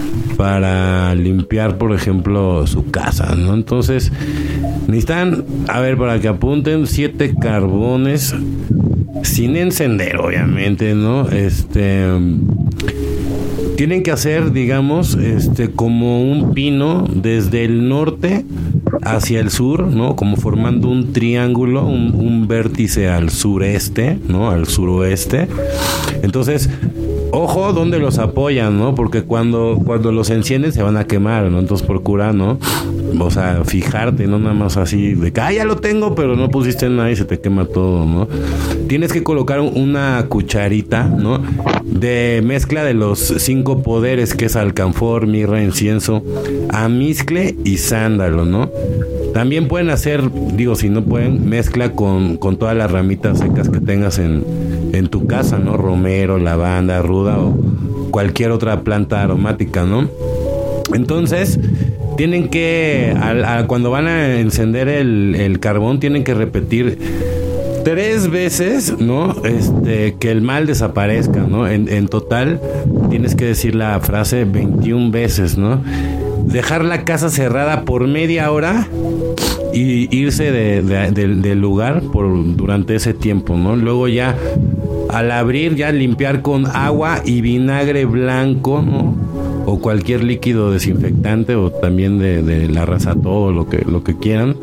para limpiar, por ejemplo, su casa, ¿no? Entonces, necesitan, a ver, para que apunten, 7 carbones sin encender, obviamente, ¿no? Tienen que hacer, digamos, como un pino desde el norte hacia el sur, ¿no? Como formando un triángulo, un vértice al sureste, ¿no? Al suroeste. Entonces, ojo donde los apoyan, ¿no? Porque cuando los encienden se van a quemar, ¿no? Entonces procura, ¿no? O sea, fijarte, no nada más así de que, ya lo tengo, pero no pusiste nada y se te quema todo, ¿no? Tienes que colocar una cucharita, ¿no? De mezcla de los 5 poderes, que es alcanfor, mirra, incienso, amizcle y sándalo, ¿no? También pueden hacer, digo, si no pueden, mezcla con todas las ramitas secas que tengas en tu casa, ¿no? Romero, lavanda, ruda o cualquier otra planta aromática, ¿no? Entonces, tienen que, cuando van a encender el carbón, tienen que repetir 3 veces, ¿no? Que el mal desaparezca, ¿no? En total, tienes que decir la frase 21 veces, ¿no? Dejar la casa cerrada por media hora y irse del lugar durante ese tiempo, ¿no? Luego ya, al abrir, ya limpiar con agua y vinagre blanco, ¿no? O cualquier líquido desinfectante, o también de la raza todo, lo que quieran.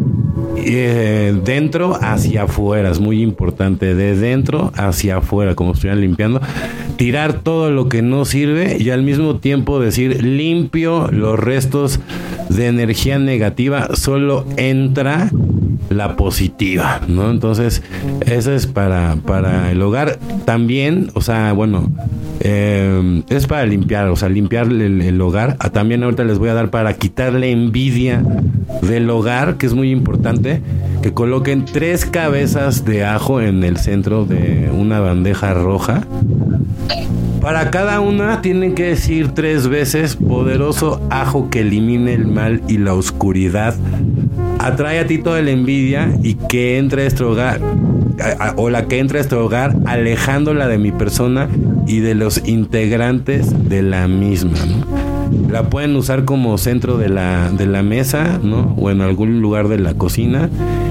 Dentro hacia afuera, es muy importante, de dentro hacia afuera, como estuvieran limpiando. Tirar todo lo que no sirve y al mismo tiempo decir limpio los restos de energía negativa, solo entra la positiva, ¿no? Entonces, eso es para el hogar. También, o sea, bueno, es para limpiar, o sea, limpiar el hogar. También ahorita les voy a dar para quitarle envidia del hogar, que es muy importante, que coloquen 3 cabezas de ajo en el centro de una bandeja roja. Para cada una tienen que decir 3 veces: poderoso ajo que elimine el mal y la oscuridad, atrae a ti toda la envidia y que entre a este hogar, o la que entre a este hogar, alejándola de mi persona y de los integrantes de la misma, ¿no? La pueden usar como centro de la mesa, ¿no? O en algún lugar de la cocina.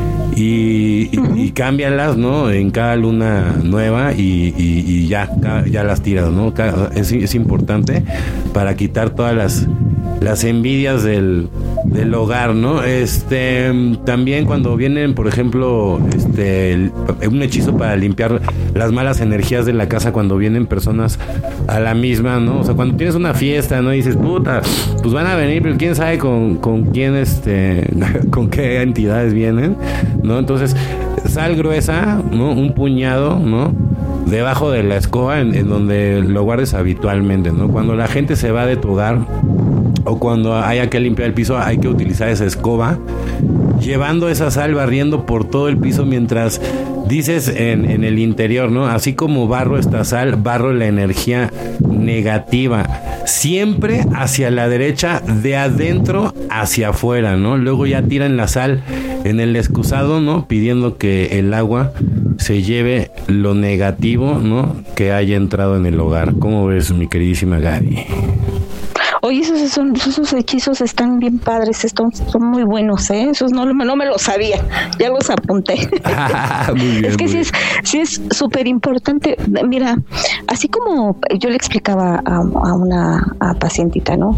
Y cámbialas, ¿no? En cada luna nueva y ya las tiras, ¿no? Es importante para quitar todas las envidias del hogar, ¿no? También cuando vienen, por ejemplo, un hechizo para limpiar las malas energías de la casa cuando vienen personas a la misma, ¿no? O sea, cuando tienes una fiesta, ¿no? Y dices, puta, pues van a venir, pero quién sabe con quién, con qué entidades vienen, ¿no? Entonces, sal gruesa, ¿no? Un puñado, ¿no? Debajo de la escoba en donde lo guardes habitualmente, ¿no? Cuando la gente se va de tu hogar o cuando haya que limpiar el piso, hay que utilizar esa escoba, llevando esa sal, barriendo por todo el piso mientras dices en el interior, ¿no? Así como barro esta sal, barro la energía negativa, siempre hacia la derecha, de adentro hacia afuera, ¿no? Luego ya tiran la sal en el excusado, ¿no? Pidiendo que el agua se lleve lo negativo, ¿no? Que haya entrado en el hogar. ¿Cómo ves, mi queridísima Gaby? Oye, esos hechizos están bien padres, son muy buenos, ¿eh? Esos no me los sabía, ya los apunté. Muy bien, es que sí es súper importante. Mira, así como yo le explicaba a una pacientita, ¿no?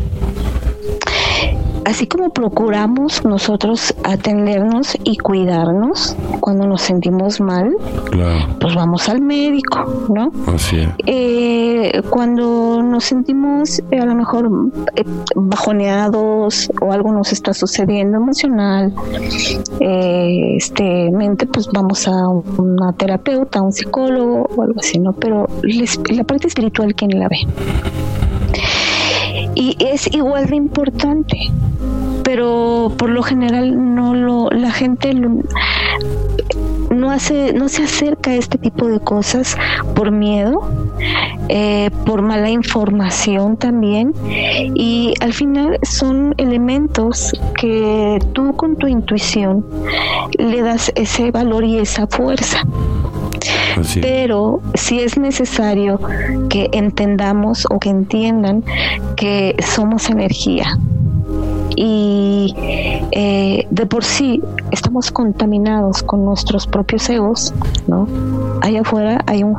Así como procuramos nosotros atendernos y cuidarnos cuando nos sentimos mal, claro, pues vamos al médico, ¿no? Así es. Cuando nos sentimos a lo mejor bajoneados o algo nos está sucediendo emocional, mente, pues vamos a una terapeuta, a un psicólogo o algo así, ¿no? Pero la parte espiritual, ¿quién la ve? Y es igual de importante, pero por lo general la gente no se acerca a este tipo de cosas por miedo, por mala información también, y al final son elementos que tú con tu intuición le das ese valor y esa fuerza. Pero sí es necesario que entendamos o que entiendan que somos energía. Y de por sí estamos contaminados con nuestros propios egos, ¿no? Allá afuera hay un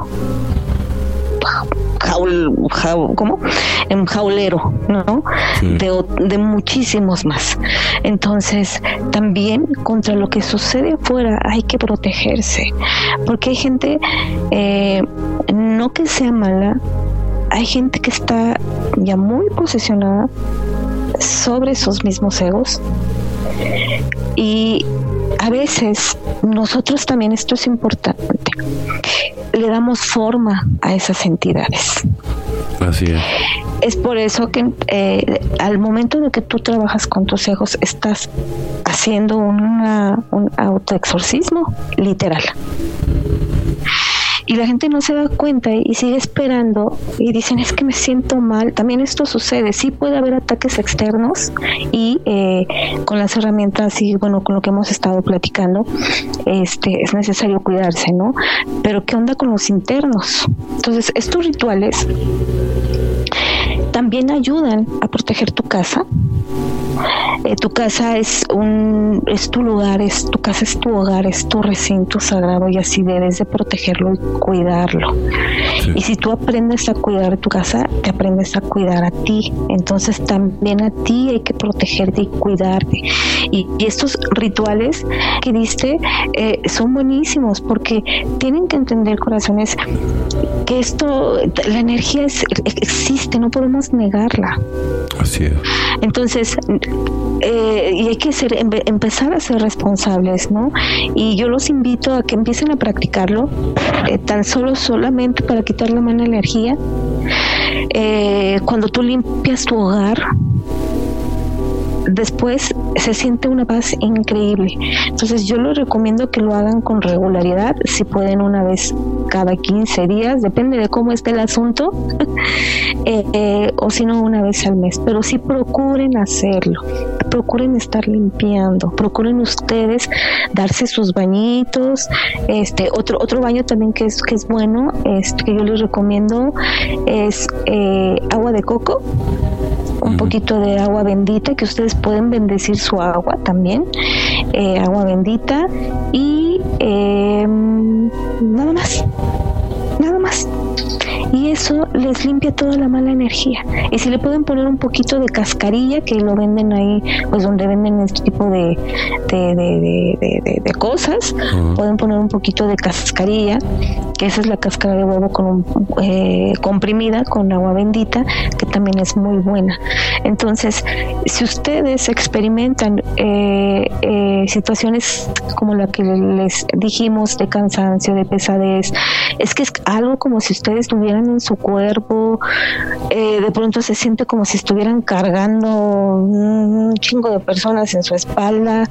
jaulero, ¿no? Sí. De muchísimos más. Entonces, también contra lo que sucede afuera hay que protegerse, porque hay gente, no que sea mala, hay gente que está ya muy posesionada sobre sus mismos egos, y a veces nosotros también, esto es importante, le damos forma a esas entidades. Así es. Es por eso que al momento de que tú trabajas con tus egos, estás haciendo un autoexorcismo literal. Y la gente no se da cuenta y sigue esperando y dicen, es que me siento mal. También esto sucede, sí puede haber ataques externos y con las herramientas y bueno, con lo que hemos estado platicando, es necesario cuidarse, ¿no? Pero ¿qué onda con los internos? Entonces, estos rituales también ayudan a proteger tu casa. Tu casa es tu lugar, tu casa es tu hogar, es tu recinto sagrado, y así debes de protegerlo y cuidarlo. Sí. Y si tú aprendes a cuidar tu casa, te aprendes a cuidar a ti. Entonces también a ti hay que protegerte y cuidarte. Y estos rituales que diste son buenísimos, porque tienen que entender, corazones, que la energía existe, no podemos negarla. Así es. Entonces, y hay que empezar a ser responsables, ¿no? Y yo los invito a que empiecen a practicarlo, solamente para quitar la mala energía. Cuando tú limpias tu hogar, después se siente una paz increíble. Entonces yo les recomiendo que lo hagan con regularidad, si pueden una vez cada 15 días, depende de cómo esté el asunto, o si no una vez al mes, pero sí procuren hacerlo, procuren estar limpiando, procuren ustedes darse sus bañitos. Otro baño también que es bueno, que yo les recomiendo es agua de coco, un poquito de agua bendita, que ustedes pueden bendecir su agua también, agua bendita, y nada más, y eso les limpia toda la mala energía. Y si le pueden poner un poquito de cascarilla, que lo venden ahí, pues donde venden este tipo de cosas, pueden poner un poquito de cascarilla, que esa es la cáscara de huevo comprimida con agua bendita, que también es muy buena. Entonces, si ustedes experimentan situaciones como la que les dijimos, de cansancio, de pesadez, es que es algo como si ustedes estuvieran en su cuerpo, de pronto se siente como si estuvieran cargando un chingo de personas en su espalda.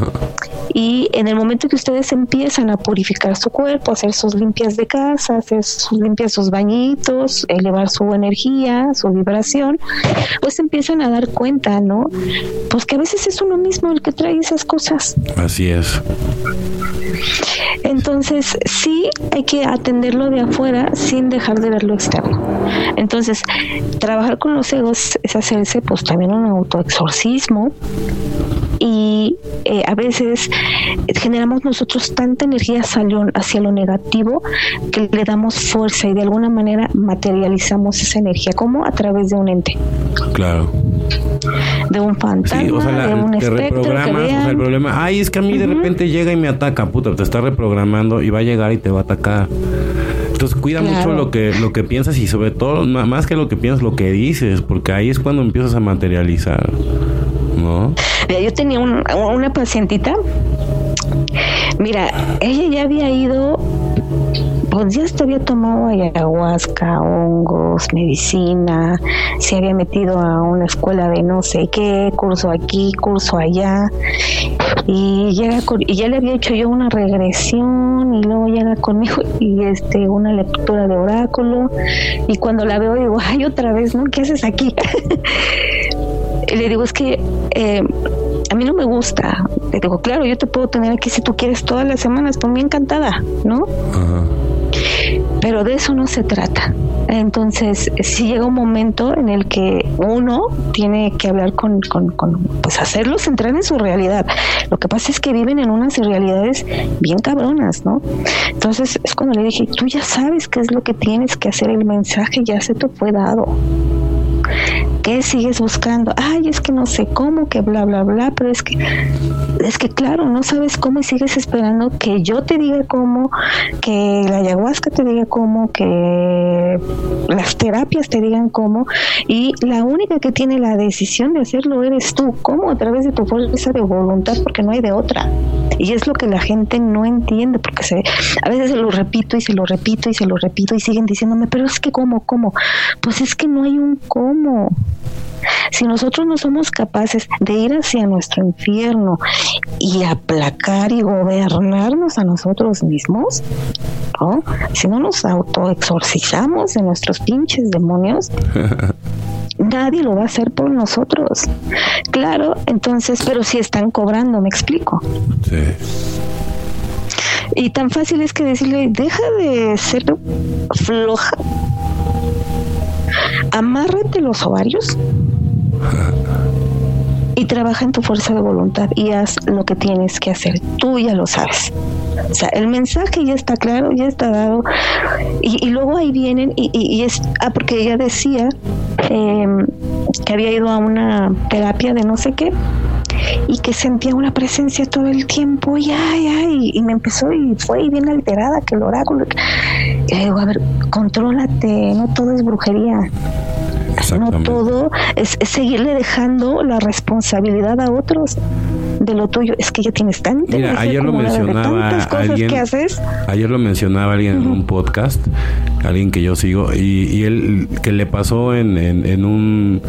Y en el momento que ustedes empiezan a purificar su cuerpo, hacer sus limpias de casa, hacer sus bañitos, elevar su energía, su vibración, pues empiezan a dar cuenta, ¿no? Pues que a veces es uno mismo el que trae esas cosas. Así es. Entonces, sí hay que atenderlo de afuera sin dejar de ver lo externo. Entonces, trabajar con los egos es hacerse pues también un autoexorcismo. Y a veces generamos nosotros tanta energía hacia lo negativo que le damos fuerza y de alguna manera materializamos esa energía, como a través de un ente. Claro. De un fantasma, sí, o sea, de un espectro. Te reprogramas, o sea, el problema, es que a mí de repente llega y me ataca, puta, te está reprogramando y va a llegar y te va a atacar. Entonces cuida mucho lo que piensas, y sobre todo, más que lo que piensas, lo que dices, porque ahí es cuando empiezas a materializar, ¿no? Mira, yo tenía una pacientita, mira, ella ya había ido, pues ya se había tomado ayahuasca, hongos, medicina, se había metido a una escuela de no sé qué, curso aquí, curso allá, y ya le había hecho yo una regresión, y luego llega conmigo y una lectura de oráculo, y cuando la veo digo, ay, otra vez, ¿no? ¿Qué haces aquí? Y le digo, es que a mí no me gusta. Le digo, claro, yo te puedo tener aquí si tú quieres todas las semanas, por mí encantada, ¿no? Ajá. Pero de eso no se trata. Entonces, sí llega un momento en el que uno tiene que hablar con pues hacerlos entrar en su realidad. Lo que pasa es que viven en unas realidades bien cabronas, ¿no? Entonces, es cuando le dije, tú ya sabes qué es lo que tienes que hacer, el mensaje ya se te fue dado. ¿Qué sigues buscando? Ay, es que no sé cómo, que bla, bla, bla, pero es que claro, no sabes cómo y sigues esperando que yo te diga cómo, que la ayahuasca te diga cómo, que las terapias te digan cómo, y la única que tiene la decisión de hacerlo eres tú. ¿Cómo? A través de tu fuerza de voluntad, porque no hay de otra. Y es lo que la gente no entiende, porque a veces se lo repito y se lo repito y se lo repito y siguen diciéndome, pero es que ¿cómo? Pues es que no hay un cómo. Si nosotros no somos capaces de ir hacia nuestro infierno y aplacar y gobernarnos a nosotros mismos, ¿no? Si no nos autoexorcizamos de nuestros pinches demonios, nadie lo va a hacer por nosotros. Claro, entonces, pero si están cobrando, ¿me explico? Sí. Y tan fácil es que decirle, deja de ser floja, amárrate los ovarios y trabaja en tu fuerza de voluntad y haz lo que tienes que hacer. Tú ya lo sabes. O sea, el mensaje ya está claro, ya está dado. Y luego ahí vienen y es... porque ella decía que había ido a una terapia de no sé qué y que sentía una presencia todo el tiempo y me empezó y fue bien alterada, que el oráculo... Y le digo, a ver, contrólate, no todo es brujería. No todo es seguirle dejando la responsabilidad a otros de lo tuyo. Es que ya tienes tanta. Mira, ayer lo mencionaba alguien. Ayer lo mencionaba alguien en un podcast, alguien que yo sigo, y él que le pasó en un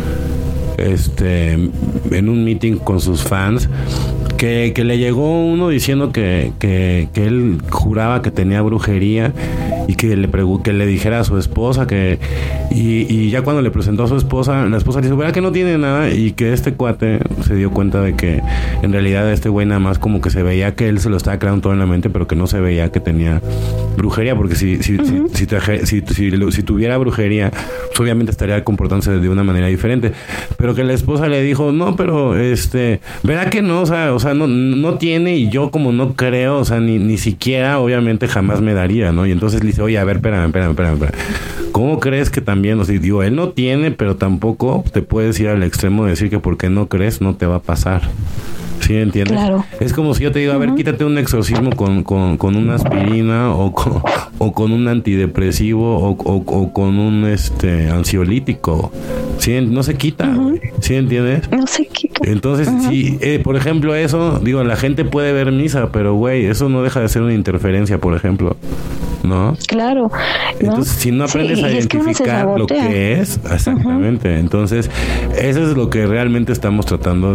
meeting con sus fans. Que le llegó uno diciendo que él juraba que tenía brujería y que le dijera a su esposa y ya cuando le presentó a su esposa, la esposa le dijo, ¿verdad que no tiene nada? Y que este cuate se dio cuenta de que en realidad este güey nada más como que se veía que él se lo estaba creando todo en la mente, pero que no se veía que tenía brujería, porque si tuviera brujería, pues obviamente estaría comportándose de una manera diferente, pero que la esposa le dijo, no, pero ¿verdad que no? O sea, no tiene, y yo como no creo, o sea, ni siquiera, obviamente jamás me daría, ¿no? Y entonces le dice, oye, a ver, espérame. ¿Cómo crees que también, o sea, digo, él no tiene, pero tampoco te puedes ir al extremo de decir que porque no crees no te va a pasar? ¿Sí entiendes? Claro. Es como si yo te digo, a ver, quítate un exorcismo con una aspirina o con un antidepresivo o con un ansiolítico. ¿Sí? No se quita. ¿Sí entiendes? No se quita. Entonces, sí, por ejemplo, eso, digo, la gente puede ver misa, pero güey, eso no deja de ser una interferencia, por ejemplo. ¿No? Claro. Entonces, si no aprendes a identificar lo que es, exactamente. Entonces, eso es lo que realmente estamos tratando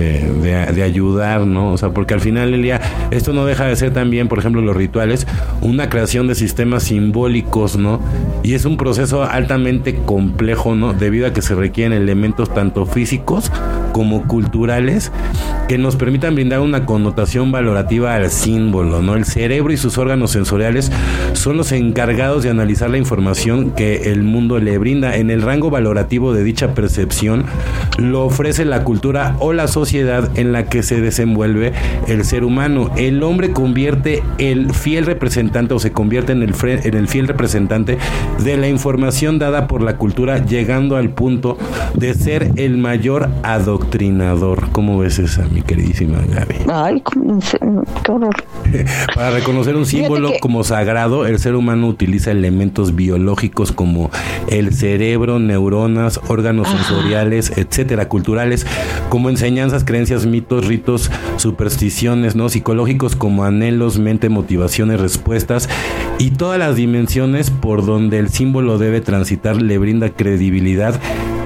de ayudar, ¿no? O sea, porque al final del día, esto no deja de ser también, por ejemplo, los rituales, una creación de sistemas simbólicos, ¿no? Y es un proceso altamente complejo, ¿no? Debido a que se requieren elementos tanto físicos como culturales que nos permitan brindar una connotación valorativa al símbolo, ¿no? El cerebro y sus órganos sensoriales son los encargados de analizar la información que el mundo le brinda. En el rango valorativo de dicha percepción lo ofrece la cultura o la sociedad en la que se desenvuelve el ser humano. El hombre convierte el fiel representante o se convierte en el fiel representante de la información dada por la cultura, llegando al punto de ser el mayor adoctrinador. ¿Cómo ves esa, mi queridísima Gaby? Ay, qué horror. Para reconocer un símbolo como sagrado, el ser humano utiliza elementos biológicos como el cerebro, neuronas, órganos sensoriales, etcétera, culturales como enseñanzas, creencias, mitos, ritos, supersticiones, ¿no? Psicológicos como anhelos, mente, motivaciones, respuestas, y todas las dimensiones por donde el símbolo debe transitar le brinda credibilidad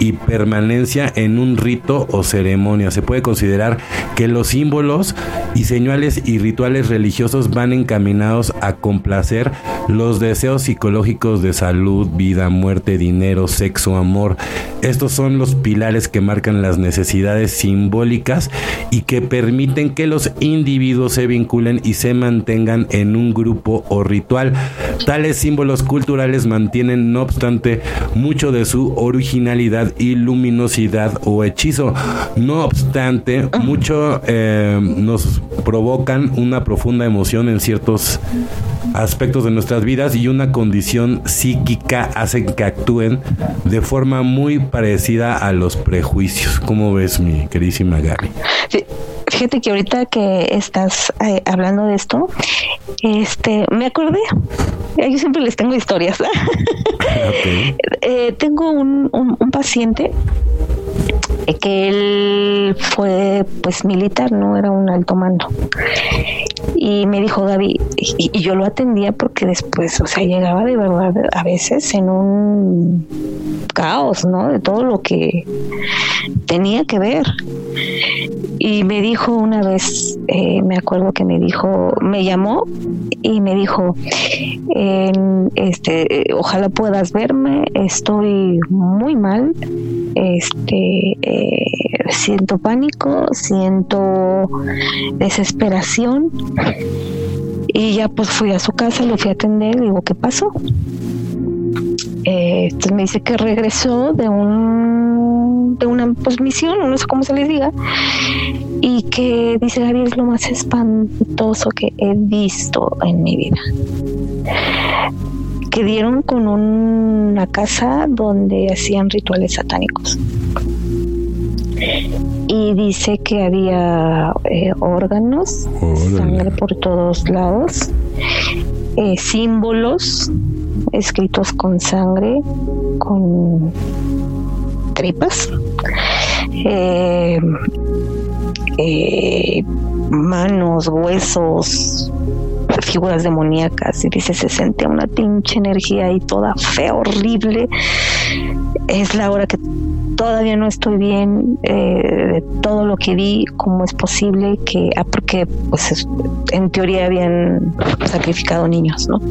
y permanencia en un rito o ceremonia. Se puede considerar que los símbolos y señales y rituales religiosos van encaminados a complacer los deseos psicológicos de salud, vida, muerte, dinero, sexo, amor. Estos son los pilares que marcan las necesidades simbólicas y que permiten que los individuos se vinculen y se mantengan en un grupo o ritual. Tales símbolos culturales mantienen, no obstante, mucho de su originalidad y luminosidad o hechizo. No obstante, mucho nos provocan una profunda emoción en ciertos aspectos de nuestras vidas y una condición psíquica hacen que actúen de forma muy parecida a los prejuicios. ¿Cómo ves, mi queridísima Gaby? Sí. Fíjate que ahorita que estás hablando de esto, me acordé. Yo siempre les tengo historias. Okay. Tengo un paciente que él fue pues militar, no era un alto mando. Y me dijo, Gaby, y yo lo atendía porque después, o sea, llegaba de verdad a veces en un caos, ¿no? De todo lo que tenía que ver. Y me dijo una vez, me acuerdo que me llamó y me dijo, ojalá puedas verme, estoy muy mal, siento pánico, siento desesperación. Y ya pues fui a su casa, lo fui a atender, digo, ¿qué pasó? Entonces me dice que regresó de una pues, misión, no sé cómo se les diga, y que dice, Gaby, es lo más espantoso que he visto en mi vida. Que dieron con una casa donde hacían rituales satánicos. Y dice que había órganos, sangre por todos lados, símbolos escritos con sangre, con tripas, manos, huesos, figuras demoníacas. Y dice, se sentía una pinche energía ahí toda fea, horrible. Es la hora que todavía no estoy bien, de todo lo que vi, cómo es posible que, porque pues en teoría habían sacrificado niños, ¿no?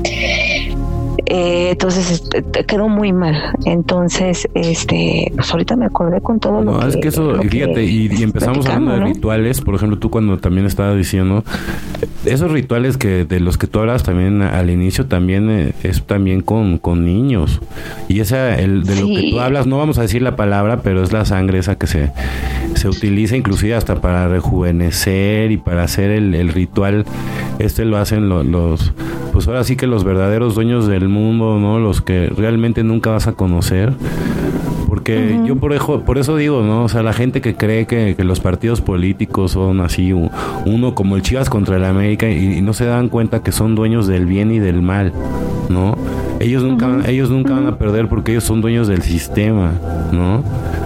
Entonces quedó muy mal. Entonces, pues ahorita me acordé con todo lo que... Es que eso, fíjate, y empezamos hablando de rituales. Por ejemplo, tú cuando también estabas diciendo, esos rituales que de los que tú hablas también al inicio, también es también con niños. Y esa, lo que tú hablas, no vamos a decir la palabra, pero es la sangre esa que se utiliza inclusive hasta para rejuvenecer y para hacer el ritual. Lo hacen los pues ahora sí que los verdaderos dueños del mundo, ¿no? Los que realmente nunca vas a conocer. Porque yo por eso digo, ¿no? O sea, la gente que cree que los partidos políticos son así, uno como el Chivas contra el América, y no se dan cuenta que son dueños del bien y del mal, ¿no? Ellos nunca van a perder porque ellos son dueños del sistema, ¿no?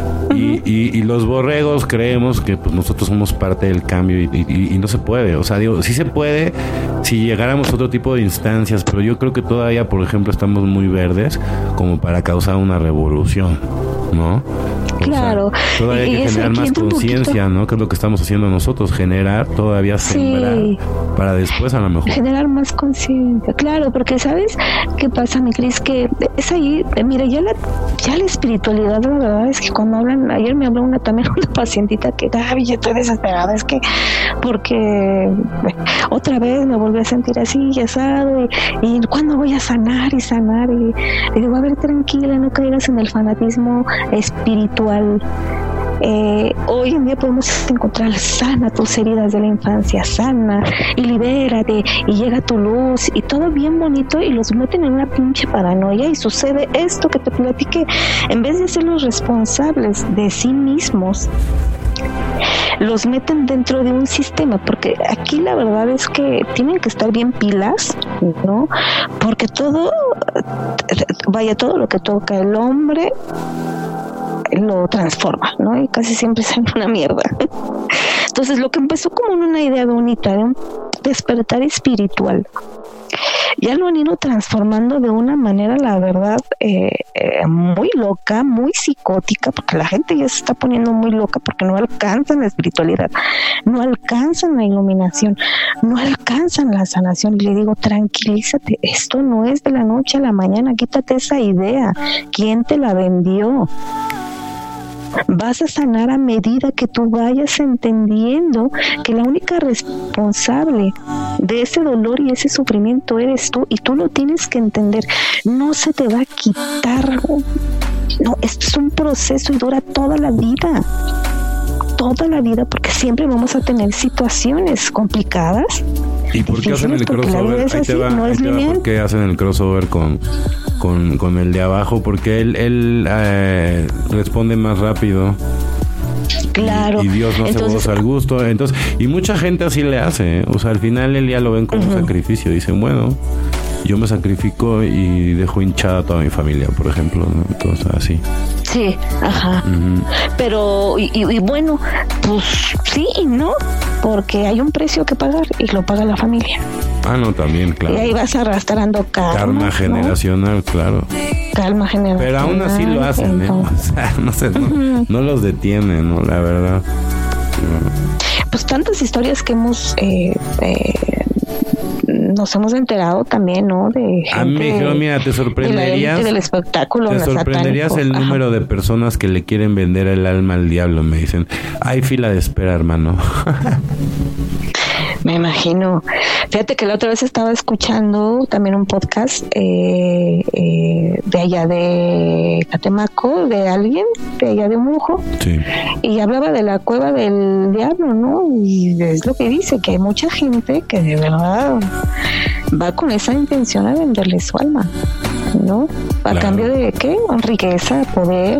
Y los borregos creemos que pues nosotros somos parte del cambio y no se puede. O sea, digo, sí se puede si llegáramos a otro tipo de instancias, pero yo creo que todavía, por ejemplo, estamos muy verdes como para causar una revolución, ¿no? Claro. O sea, todavía hay que generar más conciencia, ¿no? Que es lo que estamos haciendo nosotros, generar, todavía sembrar, para después a lo mejor. Generar más conciencia, claro, porque ¿sabes qué pasa, mi Cris? Que es ahí, mira, ya la espiritualidad, la verdad es que cuando hablan, ayer me habló una pacientita que, Gaby, yo estoy desesperada, es que porque otra vez me volví a sentir así, asado, y ¿cuándo voy a sanar? Y digo, a ver, tranquila, no caigas en el fanatismo espiritual. Hoy en día podemos encontrar, sana tus heridas de la infancia, sana y libérate y llega tu luz y todo bien bonito, y los meten en una pinche paranoia y sucede esto que te platiqué. En vez de hacerlos responsables de sí mismos, los meten dentro de un sistema, porque aquí la verdad es que tienen que estar bien pilas, ¿no? Porque todo lo que toca el hombre lo transforma, ¿no? Y casi siempre sale una mierda. Entonces, lo que empezó como una idea bonita de un despertar espiritual, ya lo han ido transformando de una manera, la verdad, muy loca, muy psicótica, porque la gente ya se está poniendo muy loca porque no alcanzan la espiritualidad, no alcanzan la iluminación, no alcanzan la sanación. Y le digo, tranquilízate, esto no es de la noche a la mañana, quítate esa idea. ¿Quién te la vendió? Vas a sanar a medida que tú vayas entendiendo que la única responsable de ese dolor y ese sufrimiento eres tú, y tú lo tienes que entender. No se te va a quitar. No, esto es un proceso y dura toda la vida, porque siempre vamos a tener situaciones complicadas. ¿Y por qué hacen el crossover? Ahí te va, ¿por qué hacen el crossover con el de abajo? Porque él responde más rápido. Claro. Y Dios no se goza al gusto. Entonces, y mucha gente así le hace, ¿eh? O sea, al final él ya lo ven como un sacrificio. Dicen, bueno, yo me sacrifico y dejo hinchada a toda mi familia, por ejemplo, ¿no? Entonces, así. Sí, ajá. Pero, y bueno, pues sí y no, porque hay un precio que pagar y lo paga la familia. Ah, no, también, claro. Y ahí vas arrastrando karma generacional, ¿no? Claro. Karma generacional. Pero aún así lo hacen, entonces, ¿eh? O sea, no sé, no los detienen, ¿no? La verdad. Pues tantas historias que hemos nos hemos enterado también, ¿no? De gente, a mí me dijeron, mira, te sorprenderías del espectáculo, te sorprenderías el número de personas que le quieren vender el alma al diablo. Me dicen, hay fila de espera, hermano. Me imagino. Fíjate que la otra vez estaba escuchando también un podcast de allá de Catemaco, de alguien, de allá de Mujo. Sí. Y hablaba de la cueva del diablo, ¿no? Y es lo que dice, que hay mucha gente que de verdad va con esa intención a venderle su alma, ¿no? A cambio de ¿qué? Riqueza, poder.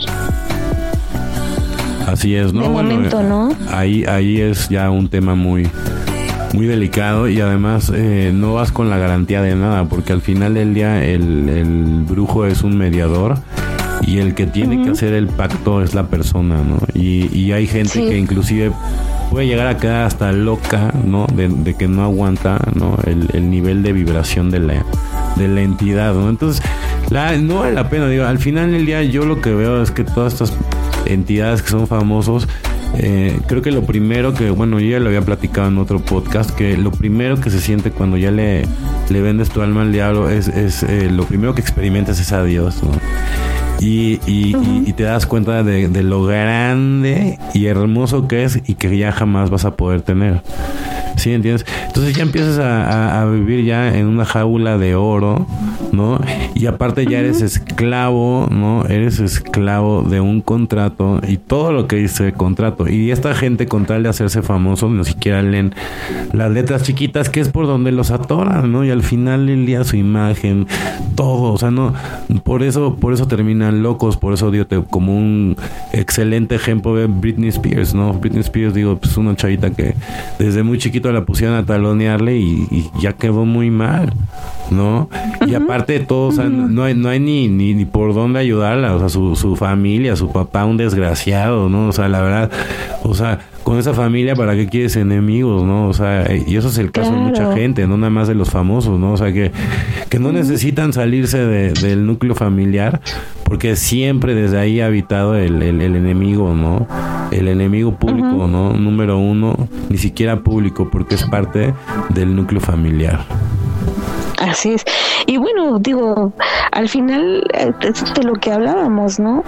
Así es, ¿no? De momento, ¿no? Ahí es ya un tema muy delicado, y además no vas con la garantía de nada, porque al final del día el brujo es un mediador y el que tiene que hacer el pacto es la persona, ¿no? Y hay gente que inclusive puede llegar a quedar hasta loca, ¿no? De que no aguanta, ¿no? El nivel de vibración de la entidad, ¿no? Entonces no vale la pena, digo, al final del día yo lo que veo es que todas estas entidades que son famosos, creo que lo primero que, bueno, yo ya lo había platicado en otro podcast, que lo primero que se siente cuando ya le vendes tu alma al diablo es lo primero que experimentas es a Dios, ¿no? Y te das cuenta de lo grande y hermoso que es y que ya jamás vas a poder tener. ¿Sí entiendes? Entonces ya empiezas a vivir ya en una jaula de oro, ¿no? Y aparte ya eres esclavo, ¿no? Eres esclavo de un contrato y todo lo que dice el contrato. Y esta gente, con tal de hacerse famoso, ni siquiera leen las letras chiquitas, que es por donde los atoran, ¿no? Y al final del día su imagen, todo, o sea, no, por eso terminan locos. Por eso digo, como un excelente ejemplo de Britney Spears, ¿no? Britney Spears, digo, pues una chavita que desde muy chiquito la pusieron a talonearle y ya quedó muy mal, ¿no? Y aparte de todo, o sea, no hay ni por dónde ayudarla, o sea, su familia, su papá, un desgraciado, ¿no? O sea, la verdad, o sea, con esa familia, ¿para qué quieres enemigos, no? O sea, y eso es el caso de mucha gente, no nada más de los famosos, ¿no? O sea, que no necesitan salirse del núcleo familiar, porque siempre desde ahí ha habitado el enemigo, ¿no? El enemigo público, ¿no? Número uno, ni siquiera público, porque es parte del núcleo familiar. Así es. Y bueno, digo, al final de lo que hablábamos, ¿no?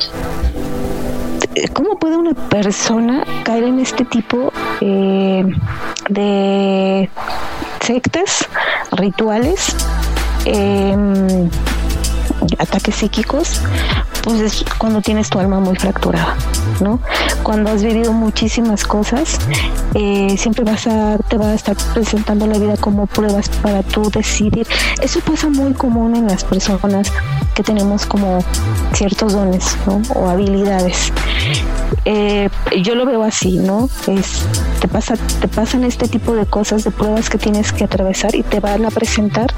¿Cómo puede una persona caer en este tipo de sectas, rituales, ataques psíquicos? Pues es cuando tienes tu alma muy fracturada, ¿no? Cuando has vivido muchísimas cosas, siempre te va a estar presentando la vida como pruebas para tú decidir. Eso pasa muy común en las personas que tenemos como ciertos dones, ¿no? O habilidades. Yo lo veo así, ¿no? Te pasan este tipo de cosas, de pruebas que tienes que atravesar, y te van a presentar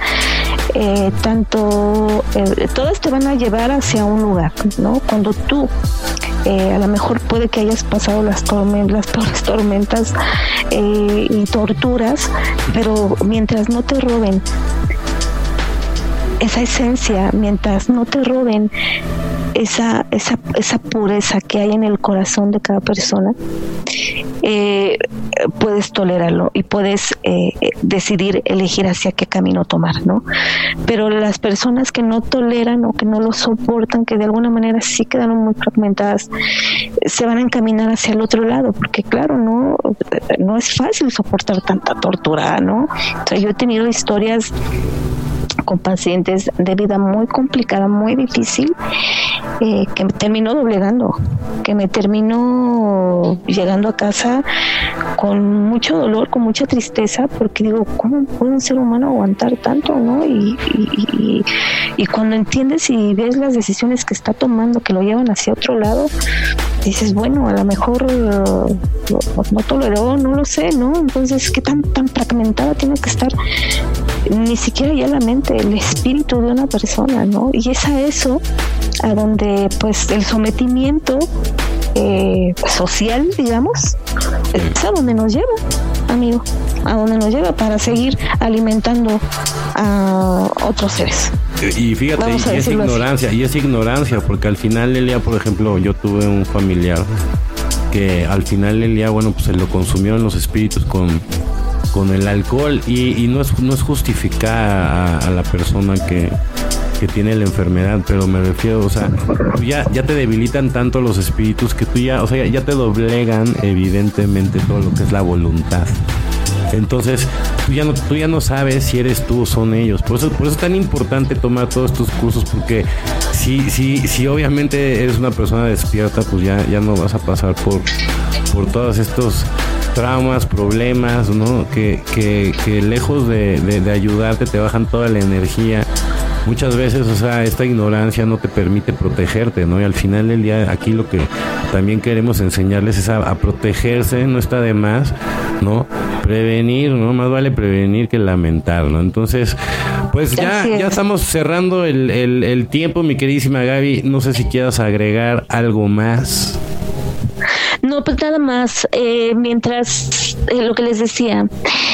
todas te van a llevar hacia un lugar, ¿no? Cuando tú a lo mejor puede que hayas pasado las peores tormentas y torturas, pero mientras no te roben esa esencia, mientras no te roben esa pureza que hay en el corazón de cada persona, puedes tolerarlo y puedes decidir elegir hacia qué camino tomar, ¿no? Pero las personas que no toleran o que no lo soportan, que de alguna manera sí quedaron muy fragmentadas, se van a encaminar hacia el otro lado, porque claro, no es fácil soportar tanta tortura, ¿no? O sea, yo he tenido historias con pacientes de vida muy complicada, muy difícil, que me terminó doblegando, que me terminó llegando a casa con mucho dolor, con mucha tristeza, porque digo, ¿cómo puede un ser humano aguantar tanto, no? Y cuando entiendes y ves las decisiones que está tomando, que lo llevan hacia otro lado, dices, bueno, a lo mejor no toleró, no lo sé, ¿no? Entonces, ¿qué tan fragmentada tiene que estar? Ni siquiera ya la mente, el espíritu de una persona, ¿no? Y es a eso a donde, pues, el sometimiento social, digamos, es a donde nos lleva, amigo, a donde nos lleva para seguir alimentando a otros seres. Y fíjate, y es ignorancia, porque al final del día, por ejemplo, yo tuve un familiar que al final del día, bueno, pues se lo consumieron los espíritus con el alcohol, y no es justificar a la persona que tiene la enfermedad, pero me refiero, o sea, ya te debilitan tanto los espíritus que tú ya te doblegan evidentemente todo lo que es la voluntad. Entonces, tú ya no sabes si eres tú o son ellos. Por eso es tan importante tomar todos estos cursos, porque si obviamente eres una persona despierta, pues ya no vas a pasar por todos estos traumas, problemas, ¿no? Que lejos de ayudarte, te bajan toda la energía. Muchas veces, o sea, esta ignorancia no te permite protegerte, ¿no? Y al final del día, aquí lo que también queremos enseñarles es a protegerse, no está de más, ¿no? Prevenir, ¿no? Más vale prevenir que lamentar, ¿no? Entonces, pues ya estamos cerrando el tiempo, mi queridísima Gaby. No sé si quieras agregar algo más. No, pues nada más, mientras lo que les decía,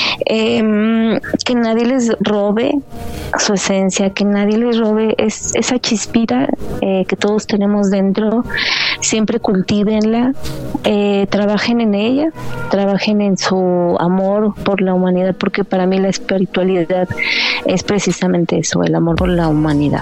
que nadie les robe su esencia, que nadie les robe esa chispita que todos tenemos dentro. Siempre cultívenla, trabajen en ella, trabajen en su amor por la humanidad, porque para mí la espiritualidad es precisamente eso, el amor por la humanidad.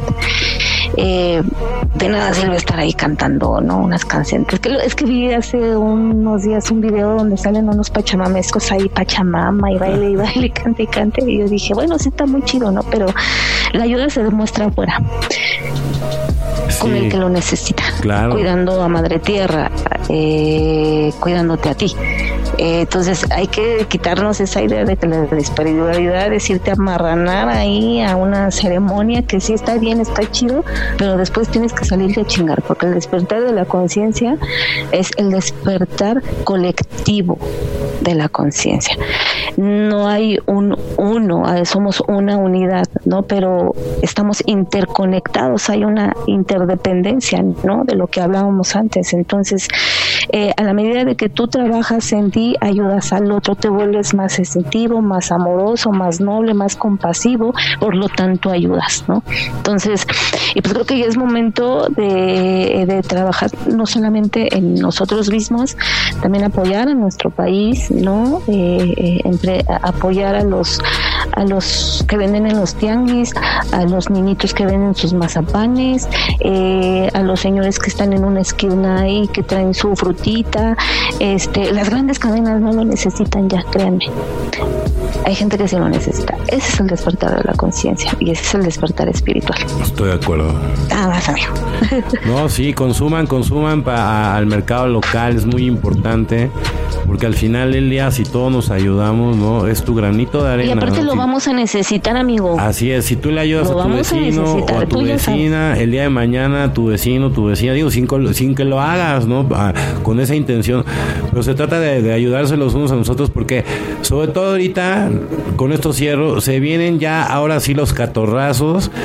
De nada sirve estar ahí cantando, ¿no? Unas canciones. Es que vi hace unos días un video donde salen unos pachamamescos ahí, pachamama, y baile, cante y cante. Y yo dije, bueno, sí está muy chido, ¿no? Pero la ayuda se demuestra afuera, con el que lo necesita. Claro. Cuidando a Madre Tierra, cuidándote a ti. Entonces hay que quitarnos esa idea de que la espiritualidad es irte a amarranar ahí a una ceremonia que sí está bien, está chido, pero después tienes que salirte a chingar, porque el despertar de la conciencia es el despertar colectivo de la conciencia. No hay un uno, somos una unidad, ¿no? Pero estamos interconectados, hay una interdependencia, ¿no? De lo que hablábamos antes. Entonces, a la medida de que tú trabajas en ti, ayudas al otro, te vuelves más sensitivo, más amoroso, más noble, más compasivo, por lo tanto ayudas, ¿no? Entonces, y pues creo que ya es momento de trabajar no solamente en nosotros mismos, también apoyar a nuestro país, ¿no? Apoyar a los que venden en los tianguis, a los niñitos que venden sus mazapanes, a los señores que están en una esquina ahí que traen su frutita. Las grandes cadenas no lo necesitan ya, créanme. Hay gente que sí lo necesita. Ese es el despertar de la conciencia y ese es el despertar espiritual. Estoy de acuerdo. Vas, amigo. No, sí, consuman al mercado local, es muy importante, porque al final del día, si todos nos ayudamos, ¿no? Es tu granito de arena. Y aparte, ¿no? Lo si vamos a necesitar, amigo. Así es, si tú le ayudas a tu vecino o a tu vecina, el día de mañana tu vecina, digo, sin que lo hagas, ¿no? Con esa intención, pero se trata de ayudarse los unos a nosotros, porque sobre todo ahorita, con esto cierro, se vienen ya ahora sí los catorrazos,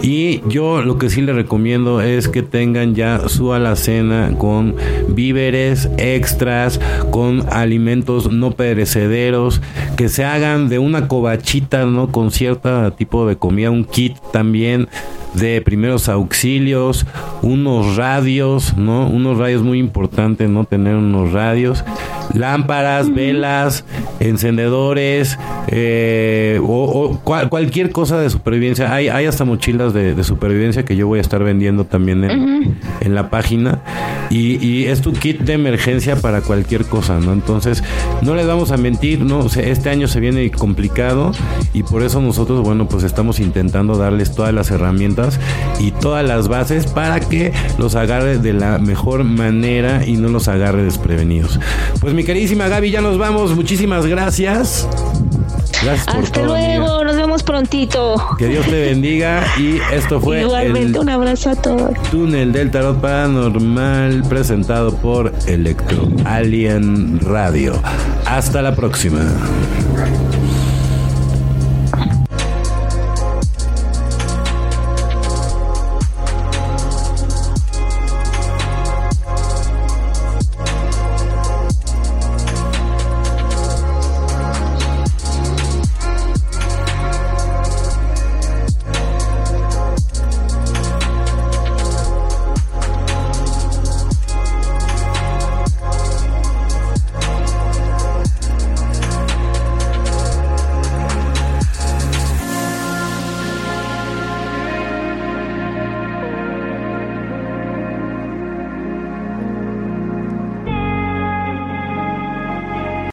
Y yo lo que sí les recomiendo es que tengan ya su alacena con víveres extras, con alimentos no perecederos, que se hagan de una covachita, ¿no? Con cierto tipo de comida, un kit también de primeros auxilios, unos radios, ¿no? Unos radios muy importantes, ¿no? Tener unos radios, lámparas, velas, encendedores, cualquier cosa de supervivencia. Hay hasta mochilas de supervivencia que yo voy a estar vendiendo también en la página. Y es tu kit de emergencia para cualquier cosa, ¿no? Entonces, no les vamos a mentir, ¿no? O sea, este año se viene complicado y por eso nosotros, bueno, pues estamos intentando darles todas las herramientas y todas las bases para que los agarre de la mejor manera y no los agarre desprevenidos. Pues mi queridísima Gaby, ya nos vamos. Muchísimas gracias. Gracias por hasta todo, luego, amiga. Nos vemos prontito. Que Dios te bendiga. Y esto fue igualmente un abrazo a todos. Túnel del Tarot Paranormal, presentado por Electro Alien Radio. Hasta la próxima.